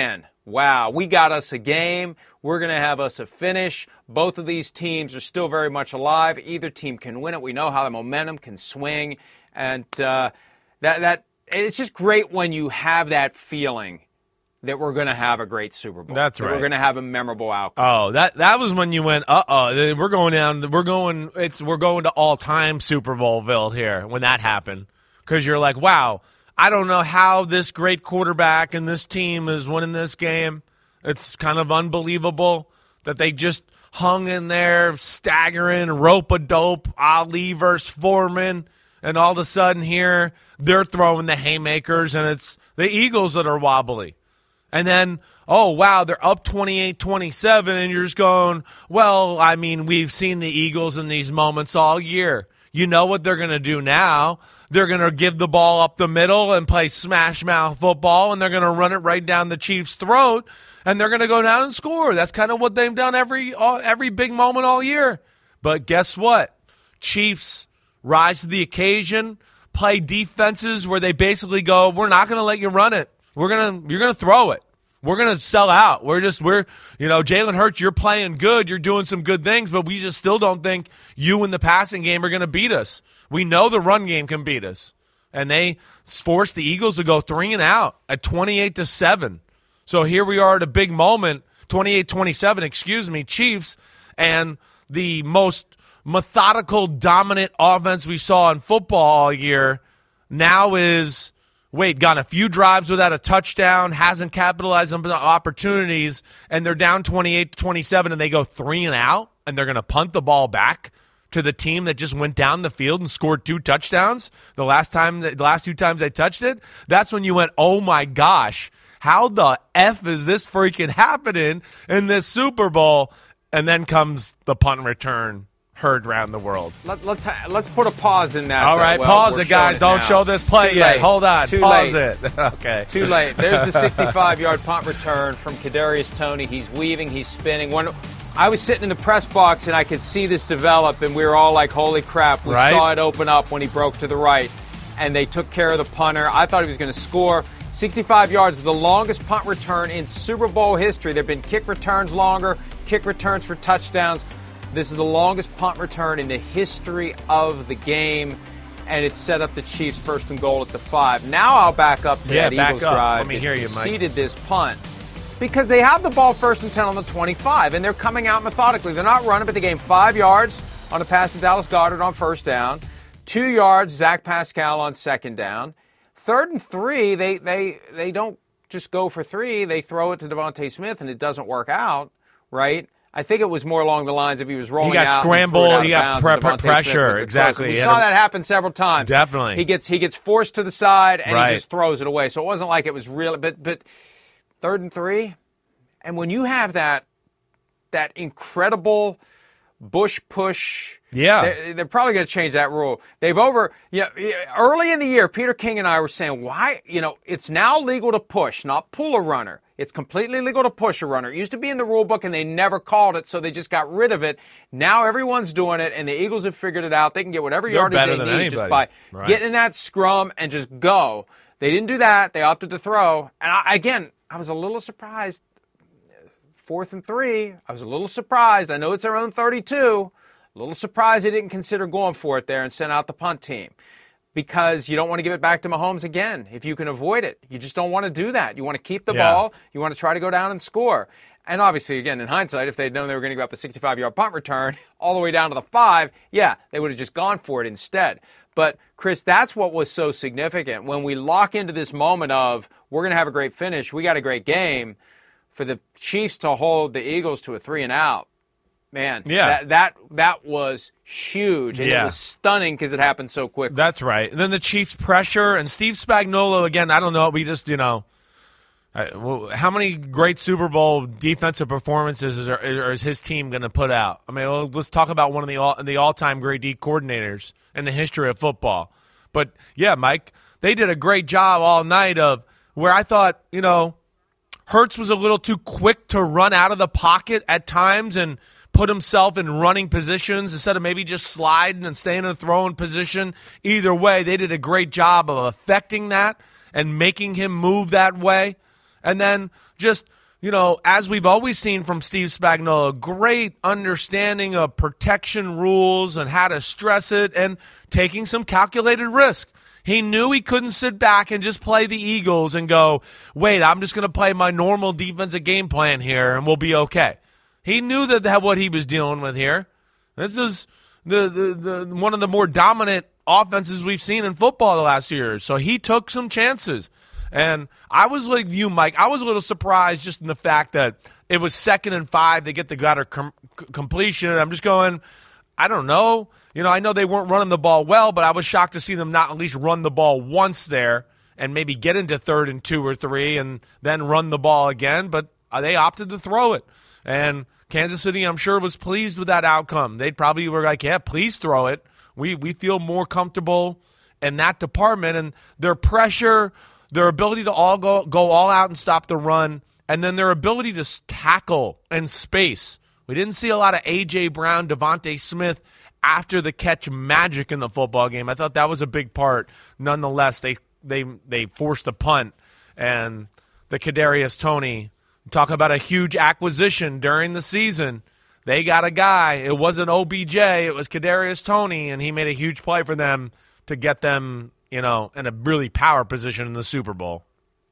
wow, we got us a game. We're going to have us a finish. Both of these teams are still very much alive. Either team can win it. We know how the momentum can swing. And uh, that that it's just great when you have that feeling that we're going to have a great Super Bowl.
That's
that
right.
We're going to have a memorable outcome.
Oh, that that was when you went, uh-oh, we're going down, we're going, it's we're going to all-time Super Bowlville here when that happened. Because you're like, wow, I don't know how this great quarterback and this team is winning this game. It's kind of unbelievable that they just hung in there, staggering, rope-a-dope, Ali versus Foreman, and all of a sudden here they're throwing the haymakers, and it's the Eagles that are wobbly. And then, oh, wow, they're up twenty-eight twenty-seven, and you're just going, well, I mean, we've seen the Eagles in these moments all year. You know what they're going to do now. They're going to give the ball up the middle and play smash-mouth football, and they're going to run it right down the Chiefs' throat, and they're going to go down and score. That's kind of what they've done every all, every big moment all year. But guess what? Chiefs rise to the occasion, play defenses where they basically go, we're not going to let you run it. We're gonna, you're gonna throw it. We're gonna sell out. We're just, we're, you know, Jalen Hurts, you're playing good. You're doing some good things, but we just still don't think you in the passing game are gonna beat us. We know the run game can beat us, and they forced the Eagles to go three and out at twenty-eight to seven. So here we are at a big moment, twenty-eight twenty-seven. Excuse me, Chiefs, and the most methodical, dominant offense we saw in football all year now is. Wait, gone a few drives without a touchdown, hasn't capitalized on the opportunities, and they're down twenty-eight to twenty-seven, and they go three and out, and they're going to punt the ball back to the team that just went down the field and scored two touchdowns the last time, the last two times they touched it. That's when you went, oh my gosh, how the F is this freaking happening in this Super Bowl? And then comes the punt return. Heard around the world.
Let, let's let's put a pause in that.
All
though.
right,
well,
pause
it,
guys.
it
Don't
now.
show this play
Too
yet.
late.
Hold on.
Too
pause
late.
it. Okay.
Too late. There's the sixty-five-yard punt return from Kadarius Toney. He's weaving. He's spinning. When I was sitting in the press box and I could see this develop, and we were all like, "Holy crap!" We
right?
saw it open up when he broke to the right, and they took care of the punter. I thought he was going to score. sixty-five yards, the longest punt return in Super Bowl history. There have been kick returns longer, kick returns for touchdowns. This is the longest punt return in the history of the game, and it set up the Chiefs first and goal at the five. Now I'll back up to
yeah,
that
back
Eagles
up.
drive
Let me
that
hear you, Mike.
preceded this punt because they have the ball first and ten on the twenty-five, and they're coming out methodically. They're not running, but they gain five yards on a pass to Dallas Goedert on first down, two yards Zach Pascal on second down. Third and three, they they they don't just go for three. They throw it to Devontae Smith, and it doesn't work out, right? I think it was more along the lines of he was rolling
he got
out.
Scrambled,
he,
he got pre- pre- pressure. Exactly.
We
he
saw
a,
that happen several times.
Definitely.
He gets he gets forced to the side and
right.
he just throws it away. So it wasn't like it was real. But but third and three, and when you have that that incredible Bush push.
Yeah.
They're, they're probably going to change that rule. They've over, you know, early in the year, Peter King and I were saying, why, you know, it's now legal to push, not pull a runner. It's completely legal to push a runner. It used to be in the rule book and they never called it, so they just got rid of it. Now everyone's doing it and the Eagles have figured it out. They can get whatever
They're
yardage
better
they
than
need
anybody.
just by
right.
getting in that scrum and just go. They didn't do that. They opted to throw. And I, again, I was a little surprised. Fourth and three, I was a little surprised. I know it's their own thirty-two. A little surprised they didn't consider going for it there and send out the punt team because you don't want to give it back to Mahomes again if you can avoid it. You just don't want to do that. You want to keep the
yeah.
ball. You want to try to go down and score. And obviously, again, in hindsight, if they'd known they were going to give up a sixty-five-yard punt return all the way down to the five, yeah, they would have just gone for it instead. But, Chris, that's what was so significant. When we lock into this moment of we're going to have a great finish, we got a great game, for the Chiefs to hold the Eagles to a three and out, man,
yeah.
that that that was huge, and
yeah.
it was stunning because it happened so quickly.
That's right. And then the Chiefs' pressure, and Steve Spagnuolo, again, I don't know, we just, you know, I, well, how many great Super Bowl defensive performances is, are, is his team going to put out? I mean, well, let's talk about one of the all, the all-time great D coordinators in the history of football. But, yeah, Mike, they did a great job all night of where I thought, you know, Hurts was a little too quick to run out of the pocket at times and put himself in running positions instead of maybe just sliding and staying in a throwing position. Either way, they did a great job of affecting that and making him move that way. And then just you know, as we've always seen from Steve Spagnuolo, great understanding of protection rules and how to stress it and taking some calculated risk. He knew he couldn't sit back and just play the Eagles and go, wait, I'm just going to play my normal defensive game plan here and we'll be okay. He knew that, that what he was dealing with here. This is the, the, the one of the more dominant offenses we've seen in football the last years. So he took some chances. And I was like you, Mike. I was a little surprised just in the fact that it was second and five. They get the gutter com- completion. I'm just going, I don't know. You know, I know they weren't running the ball well, but I was shocked to see them not at least run the ball once there and maybe get into third and two or three and then run the ball again. But they opted to throw it. And Kansas City, I'm sure, was pleased with that outcome. They probably were like, yeah, please throw it. We we feel more comfortable in that department. And their pressure, their ability to all go, go all out and stop the run, and then their ability to tackle and space. We didn't see a lot of A J. Brown, Devontae Smith after the catch magic in the football game. I thought that was a big part. Nonetheless, they they they forced a punt, and the Kadarius Toney, talk about a huge acquisition during the season. They got a guy. It wasn't O B J. It was Kadarius Toney, and he made a huge play for them to get them, you know, in a really power position in the Super Bowl.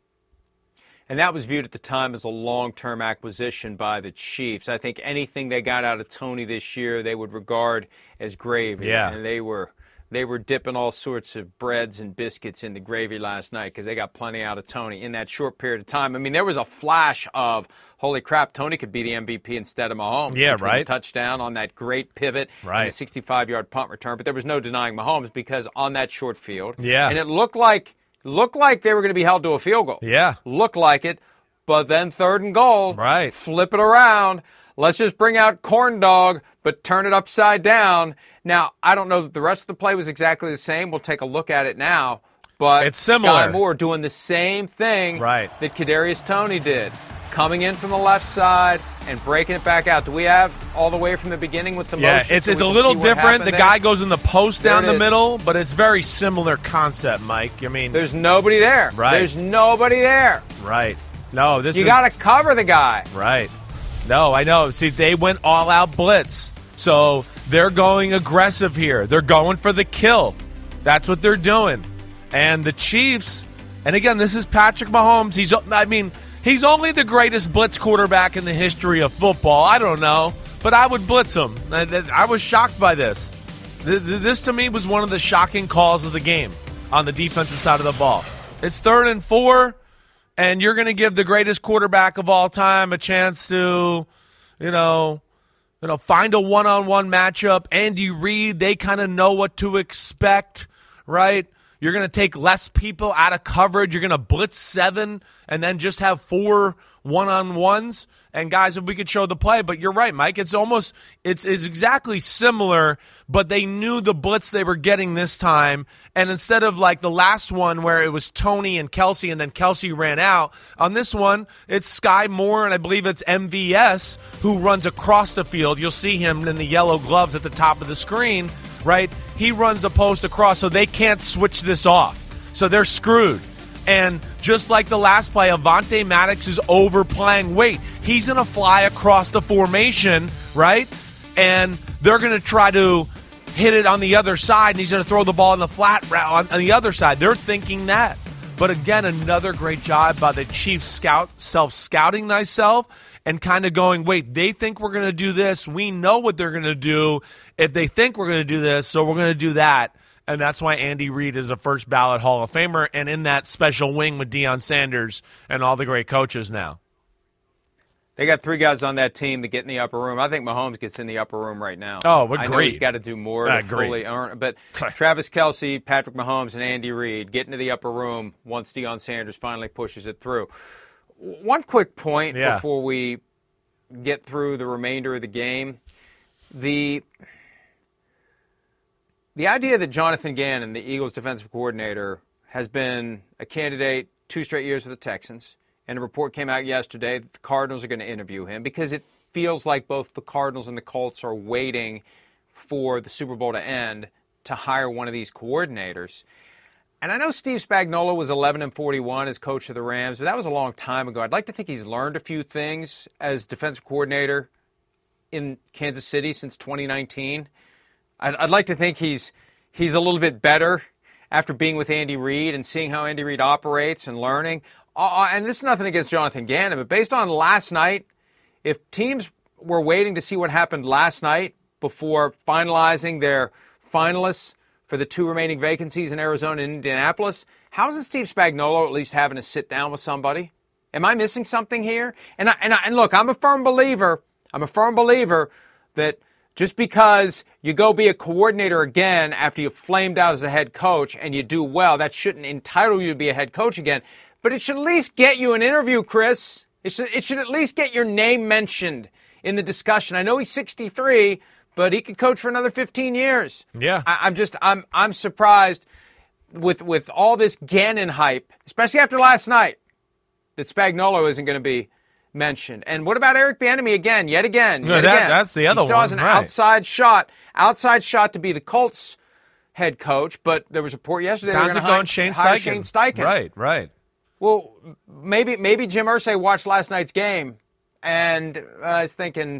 And that was viewed at the time as a long-term acquisition by the Chiefs. I think anything they got out of Toney this year, they would regard as gravy.
Yeah.
And they were they were dipping all sorts of breads and biscuits in the gravy last night because they got plenty out of Toney in that short period of time. I mean, there was a flash of, holy crap, Toney could be the M V P instead of Mahomes.
Yeah,
Between
right.
the touchdown on that great pivot
right.
and the sixty-five-yard punt return. But there was no denying Mahomes because on that short field.
Yeah.
And it looked like looked like they were going to be held to a field goal.
Yeah.
Looked like it. But then third and goal,
right.
Flip it around. Let's just bring out corn dog, but turn it upside down. Now, I don't know that the rest of the play was exactly the same. We'll take a look at it now. But
it's similar.
Sky Moore doing the same thing
right.
that Kadarius Toney did, coming in from the left side and breaking it back out. Do we have all the way from the beginning with the
yeah,
motion?
it's,
so
it's a little different. The
there?
guy goes in the post
there
down the
is.
middle, but it's very similar concept, Mike. I mean,
there's nobody there.
Right.
There's nobody there.
Right. No, this
you
is...
got to cover the guy.
Right. No, I know. See, they went all-out blitz. So they're going aggressive here. They're going for the kill. That's what they're doing. And the Chiefs, and again, this is Patrick Mahomes. He's, I mean, he's only the greatest blitz quarterback in the history of football. I don't know, but I would blitz him. I, I was shocked by this. This, to me, was one of the shocking calls of the game on the defensive side of the ball. It's third and four, and you're going to give the greatest quarterback of all time a chance to, you know, you know, find a one-on-one matchup. Andy Reid, they kind of know what to expect, right? You're going to take less people out of coverage. You're going to blitz seven and then just have four one-on-ones. And, guys, if we could show the play. But you're right, Mike. It's almost it's, – it's exactly similar, but they knew the blitz they were getting this time. And instead of, like, the last one where it was Toney and Kelsey and then Kelsey ran out, on this one it's Sky Moore and I believe it's M V S who runs across the field. You'll see him in the yellow gloves at the top of the screen, right? He runs the post across, so they can't switch this off. So they're screwed. And just like the last play, Avonte Maddox is overplaying weight. He's going to fly across the formation, right? And they're going to try to hit it on the other side, and he's going to throw the ball in the flat route on, on the other side. They're thinking that. But again, another great job by the Chiefs scout, self-scouting thyself and kind of going, wait, they think we're going to do this. We know what they're going to do if they think we're going to do this, so we're going to do that. And that's why Andy Reid is a first-ballot Hall of Famer and in that special wing with Deion Sanders and all the great coaches now.
They got three guys on that team that get in the upper room. I think Mahomes gets in the upper room right now.
Oh, agreed.
I know he's got to do more to fully earn. But Travis Kelce, Patrick Mahomes, and Andy Reid get into the upper room once Deion Sanders finally pushes it through. One quick point
yeah.
before we get through the remainder of the game. The... The idea that Jonathan Gannon, the Eagles defensive coordinator, has been a candidate two straight years with the Texans, and a report came out yesterday that the Cardinals are going to interview him because it feels like both the Cardinals and the Colts are waiting for the Super Bowl to end to hire one of these coordinators. And I know Steve Spagnuolo was eleven and forty-one as coach of the Rams, but that was a long time ago. I'd like to think he's learned a few things as defensive coordinator in Kansas City since twenty nineteen. I'd, I'd like to think he's he's a little bit better after being with Andy Reid and seeing how Andy Reid operates and learning. Uh, and this is nothing against Jonathan Gannon, but based on last night, if teams were waiting to see what happened last night before finalizing their finalists for the two remaining vacancies in Arizona and Indianapolis, how isn't Steve Spagnuolo at least having to sit down with somebody? Am I missing something here? And I, and, I, and look, I'm a firm believer, I'm a firm believer that just because you go be a coordinator again after you've flamed out as a head coach and you do well, that shouldn't entitle you to be a head coach again. But it should at least get you an interview, Chris. It should, it should at least get your name mentioned in the discussion. I know he's sixty-three, but he could coach for another fifteen years.
Yeah.
I, I'm just, I'm I'm surprised with with all this Gannon hype, especially after last night, that Spagnuolo isn't going to be mentioned. And what about Eric Bieniemy again, yet again,
no,
yet
that,
again?
That's the other
he still
one.
has an
right.
outside shot, outside shot to be the Colts head coach, but there was a report yesterday.
Sounds
they were
like going
hire,
Shane
hire
Steichen.
Shane Steichen.
Right, right.
Well, maybe maybe Jim Irsay watched last night's game and uh, is thinking,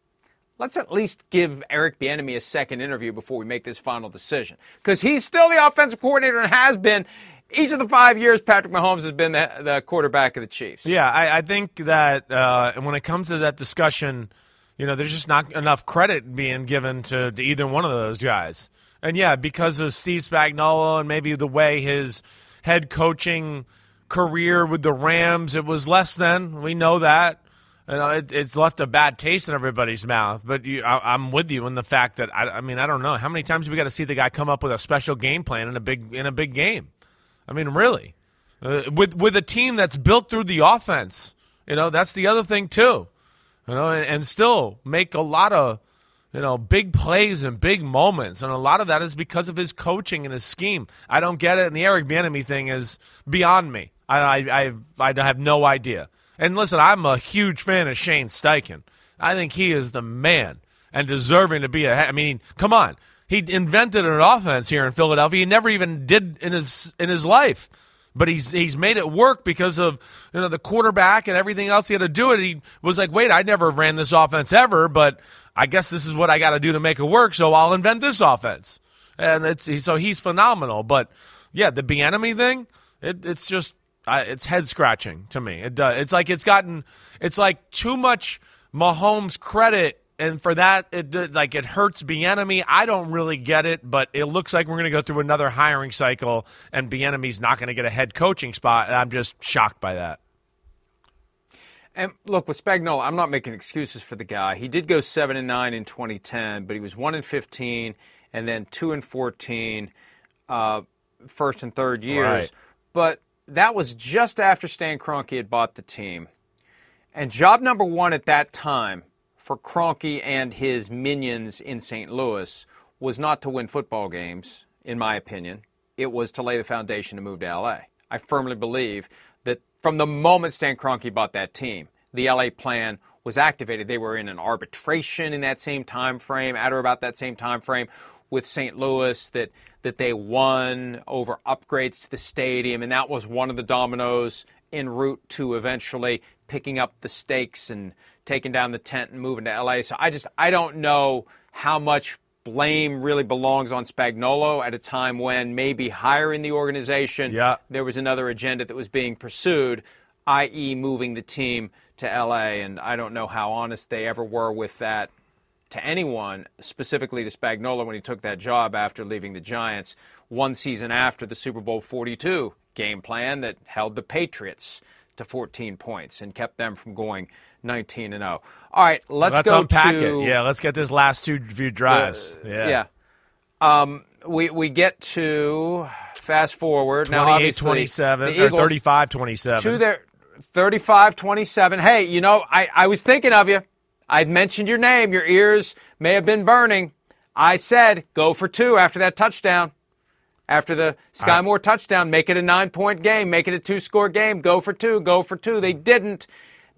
let's at least give Eric Bieniemy a second interview before we make this final decision. Because he's still the offensive coordinator and has been each of the five years Patrick Mahomes has been the, the quarterback of the Chiefs.
Yeah, I, I think that uh, when it comes to that discussion, you know, there's just not enough credit being given to, to either one of those guys. And, yeah, because of Steve Spagnuolo and maybe the way his head coaching career with the Rams, it was less than. We know that. You know, it, it's left a bad taste in everybody's mouth. But you, I, I'm with you in the fact that, I, I mean, I don't know. How many times have we got to see the guy come up with a special game plan in a big in a big game? I mean, really. Uh, with with a team that's built through the offense. You know, that's the other thing, too. You know, and, and still make a lot of, you know, big plays and big moments. And a lot of that is because of his coaching and his scheme. I don't get it. And the Eric Bieniemy thing is beyond me. I, I, I, I have no idea. And listen, I'm a huge fan of Shane Steichen. I think he is the man and deserving to be a – I mean, come on. He invented an offense here in Philadelphia he never even did in his in his life. But he's he's made it work because of, you know, the quarterback and everything else he had to do it. He was like, wait, I never ran this offense ever, but I guess this is what I got to do to make it work, so I'll invent this offense. And it's so he's phenomenal. But, yeah, the Bieniemy thing, it, it's just – Uh, it's head scratching to me. It does. It's like it's gotten. It's like too much Mahomes credit, and for that, it like it hurts Bieniemy. I don't really get it, but it looks like we're going to go through another hiring cycle, and Bieniemy's not going to get a head coaching spot, and I'm just shocked by that.
And look, with Spagnuolo, I'm not making excuses for the guy. He did go seven and nine in twenty ten, but he was one and fifteen, and then two and fourteen, uh, first and third years.
Right.
But that was just after Stan Kroenke had bought the team. And job number one at that time for Kroenke and his minions in Saint Louis was not to win football games, in my opinion. It was to lay the foundation to move to L A. I firmly believe that from the moment Stan Kroenke bought that team, the L A plan was activated. They were in an arbitration in that same time frame, at or about that same time frame, with Saint Louis that that they won over upgrades to the stadium, and that was one of the dominoes en route to eventually picking up the stakes and taking down the tent and moving to L A. So I just I don't know how much blame really belongs on Spagnuolo at a time when maybe higher in the organization
yeah.
there was another agenda that was being pursued, that is moving the team to L A, and I don't know how honest they ever were with that to anyone, specifically to Spagnuolo when he took that job after leaving the Giants one season after the Super Bowl forty-two game plan that held the Patriots to fourteen points and kept them from going nineteen and oh. All right, let's,
let's
go
unpack
to
it. Yeah, let's get this last two few drives.
Uh,
yeah.
yeah. Um, we we get to fast forward now.
twenty-eight twenty-seven or thirty-five twenty-seven.
To their thirty-five twenty-seven. Hey, you know, I, I was thinking of you. I'd mentioned your name. Your ears may have been burning. I said, go for two after that touchdown. After the Sky Moore touchdown, make it a nine-point game. Make it a two-score game. Go for two. Go for two. They didn't. Now,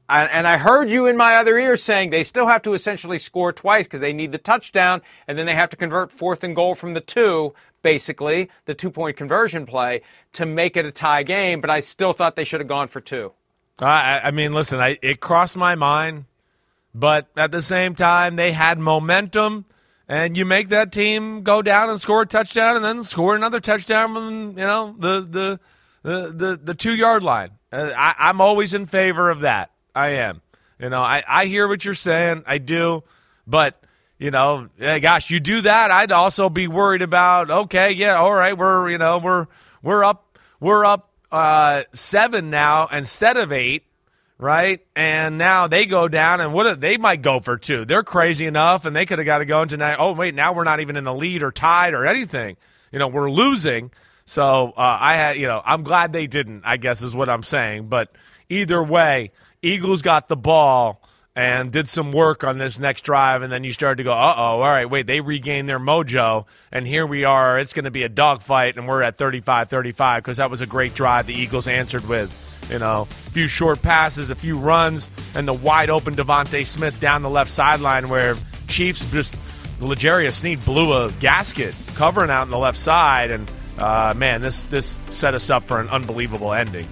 I, and I heard you in my other ear saying they still have to essentially score twice because they need the touchdown, and then they have to convert fourth and goal from the two, basically, the two-point conversion play, to make it a tie game, but I still thought they should have gone for two.
I, I mean, listen, I, it crossed my mind, but at the same time, they had momentum, and you make that team go down and score a touchdown and then score another touchdown from, you know, the the the, the, the two-yard line. Uh, I, I'm always in favor of that. I am. You know, I, I hear what you're saying. I do. But, you know, hey, gosh, you do that, I'd also be worried about, okay, yeah, all right, we're, you know, we're we're up we're up uh, seven now instead of eight, right? And now they go down, and what they might go for two. They're crazy enough, and they could have got to go into nine. Oh, wait, now we're not even in the lead or tied or anything. You know, we're losing. So uh, I had, you know, I'm glad they didn't, I guess is what I'm saying. But either way, Eagles got the ball and did some work on this next drive, and then you started to go, uh-oh, all right, wait, they regained their mojo, and here we are. It's going to be a dogfight, and we're at thirty-five thirty-five because that was a great drive the Eagles answered with. You know, a few short passes, a few runs, and the wide-open Devontae Smith down the left sideline where Chiefs just – L'Jarius Sneed blew a gasket covering out on the left side, and, uh, man, this, this set us up for an unbelievable ending.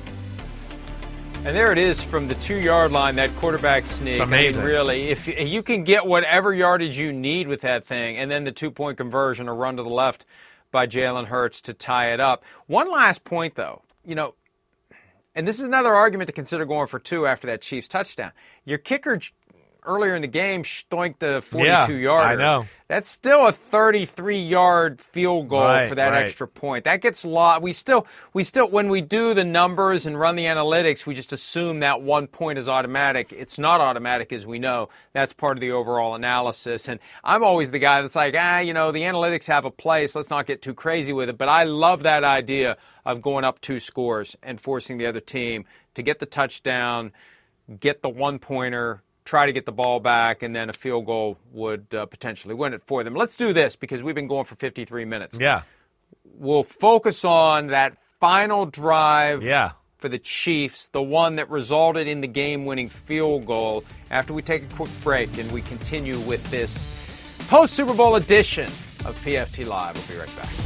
And there it is from the two-yard line, that quarterback sneak.
It's amazing.
I mean, really, if you can get whatever yardage you need with that thing, and then the two-point conversion, a run to the left by Jalen Hurts to tie it up. One last point, though. You know, and this is another argument to consider going for two after that Chiefs touchdown. Your kicker earlier in the game stoinked the forty-two-yarder.
Yeah, I know.
That's still a thirty-three-yard field goal
right,
for that
right.
extra point. That gets lost. We still, we still, when we do the numbers and run the analytics, we just assume that one point is automatic. It's not automatic, as we know. That's part of the overall analysis. And I'm always the guy that's like, ah, you know, the analytics have a place. Let's not get too crazy with it. But I love that idea of going up two scores and forcing the other team to get the touchdown, get the one-pointer, try to get the ball back, and then a field goal would uh, potentially win it for them. Let's do this because we've been going for fifty-three minutes.
Yeah.
We'll focus on that final drive
yeah.
for the Chiefs, the one that resulted in the game-winning field goal, after we take a quick break and we continue with this post-Super Bowl edition of P F T Live. We'll be right back.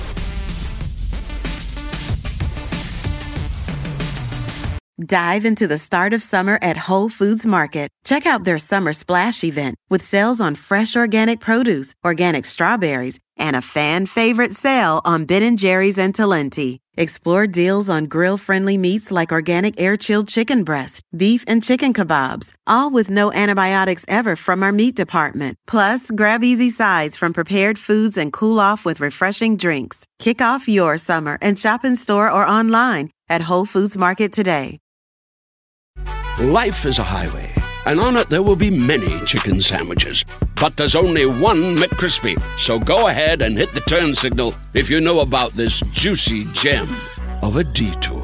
Dive into the start of summer at Whole Foods Market. Check out their Summer Splash event with sales on fresh organic produce, organic strawberries, and a fan-favorite sale on Ben and Jerry's and Talenti. Explore deals on grill-friendly meats like organic air-chilled chicken breast, beef and chicken kebabs, all with no antibiotics ever from our meat department. Plus, grab easy sides from prepared foods and cool off with refreshing drinks. Kick off your summer and shop in store or online at Whole Foods Market today.
Life is a highway, and on it there will be many chicken sandwiches. But there's only one McCrispy. So go ahead and hit the turn signal if you know about this juicy gem of a detour.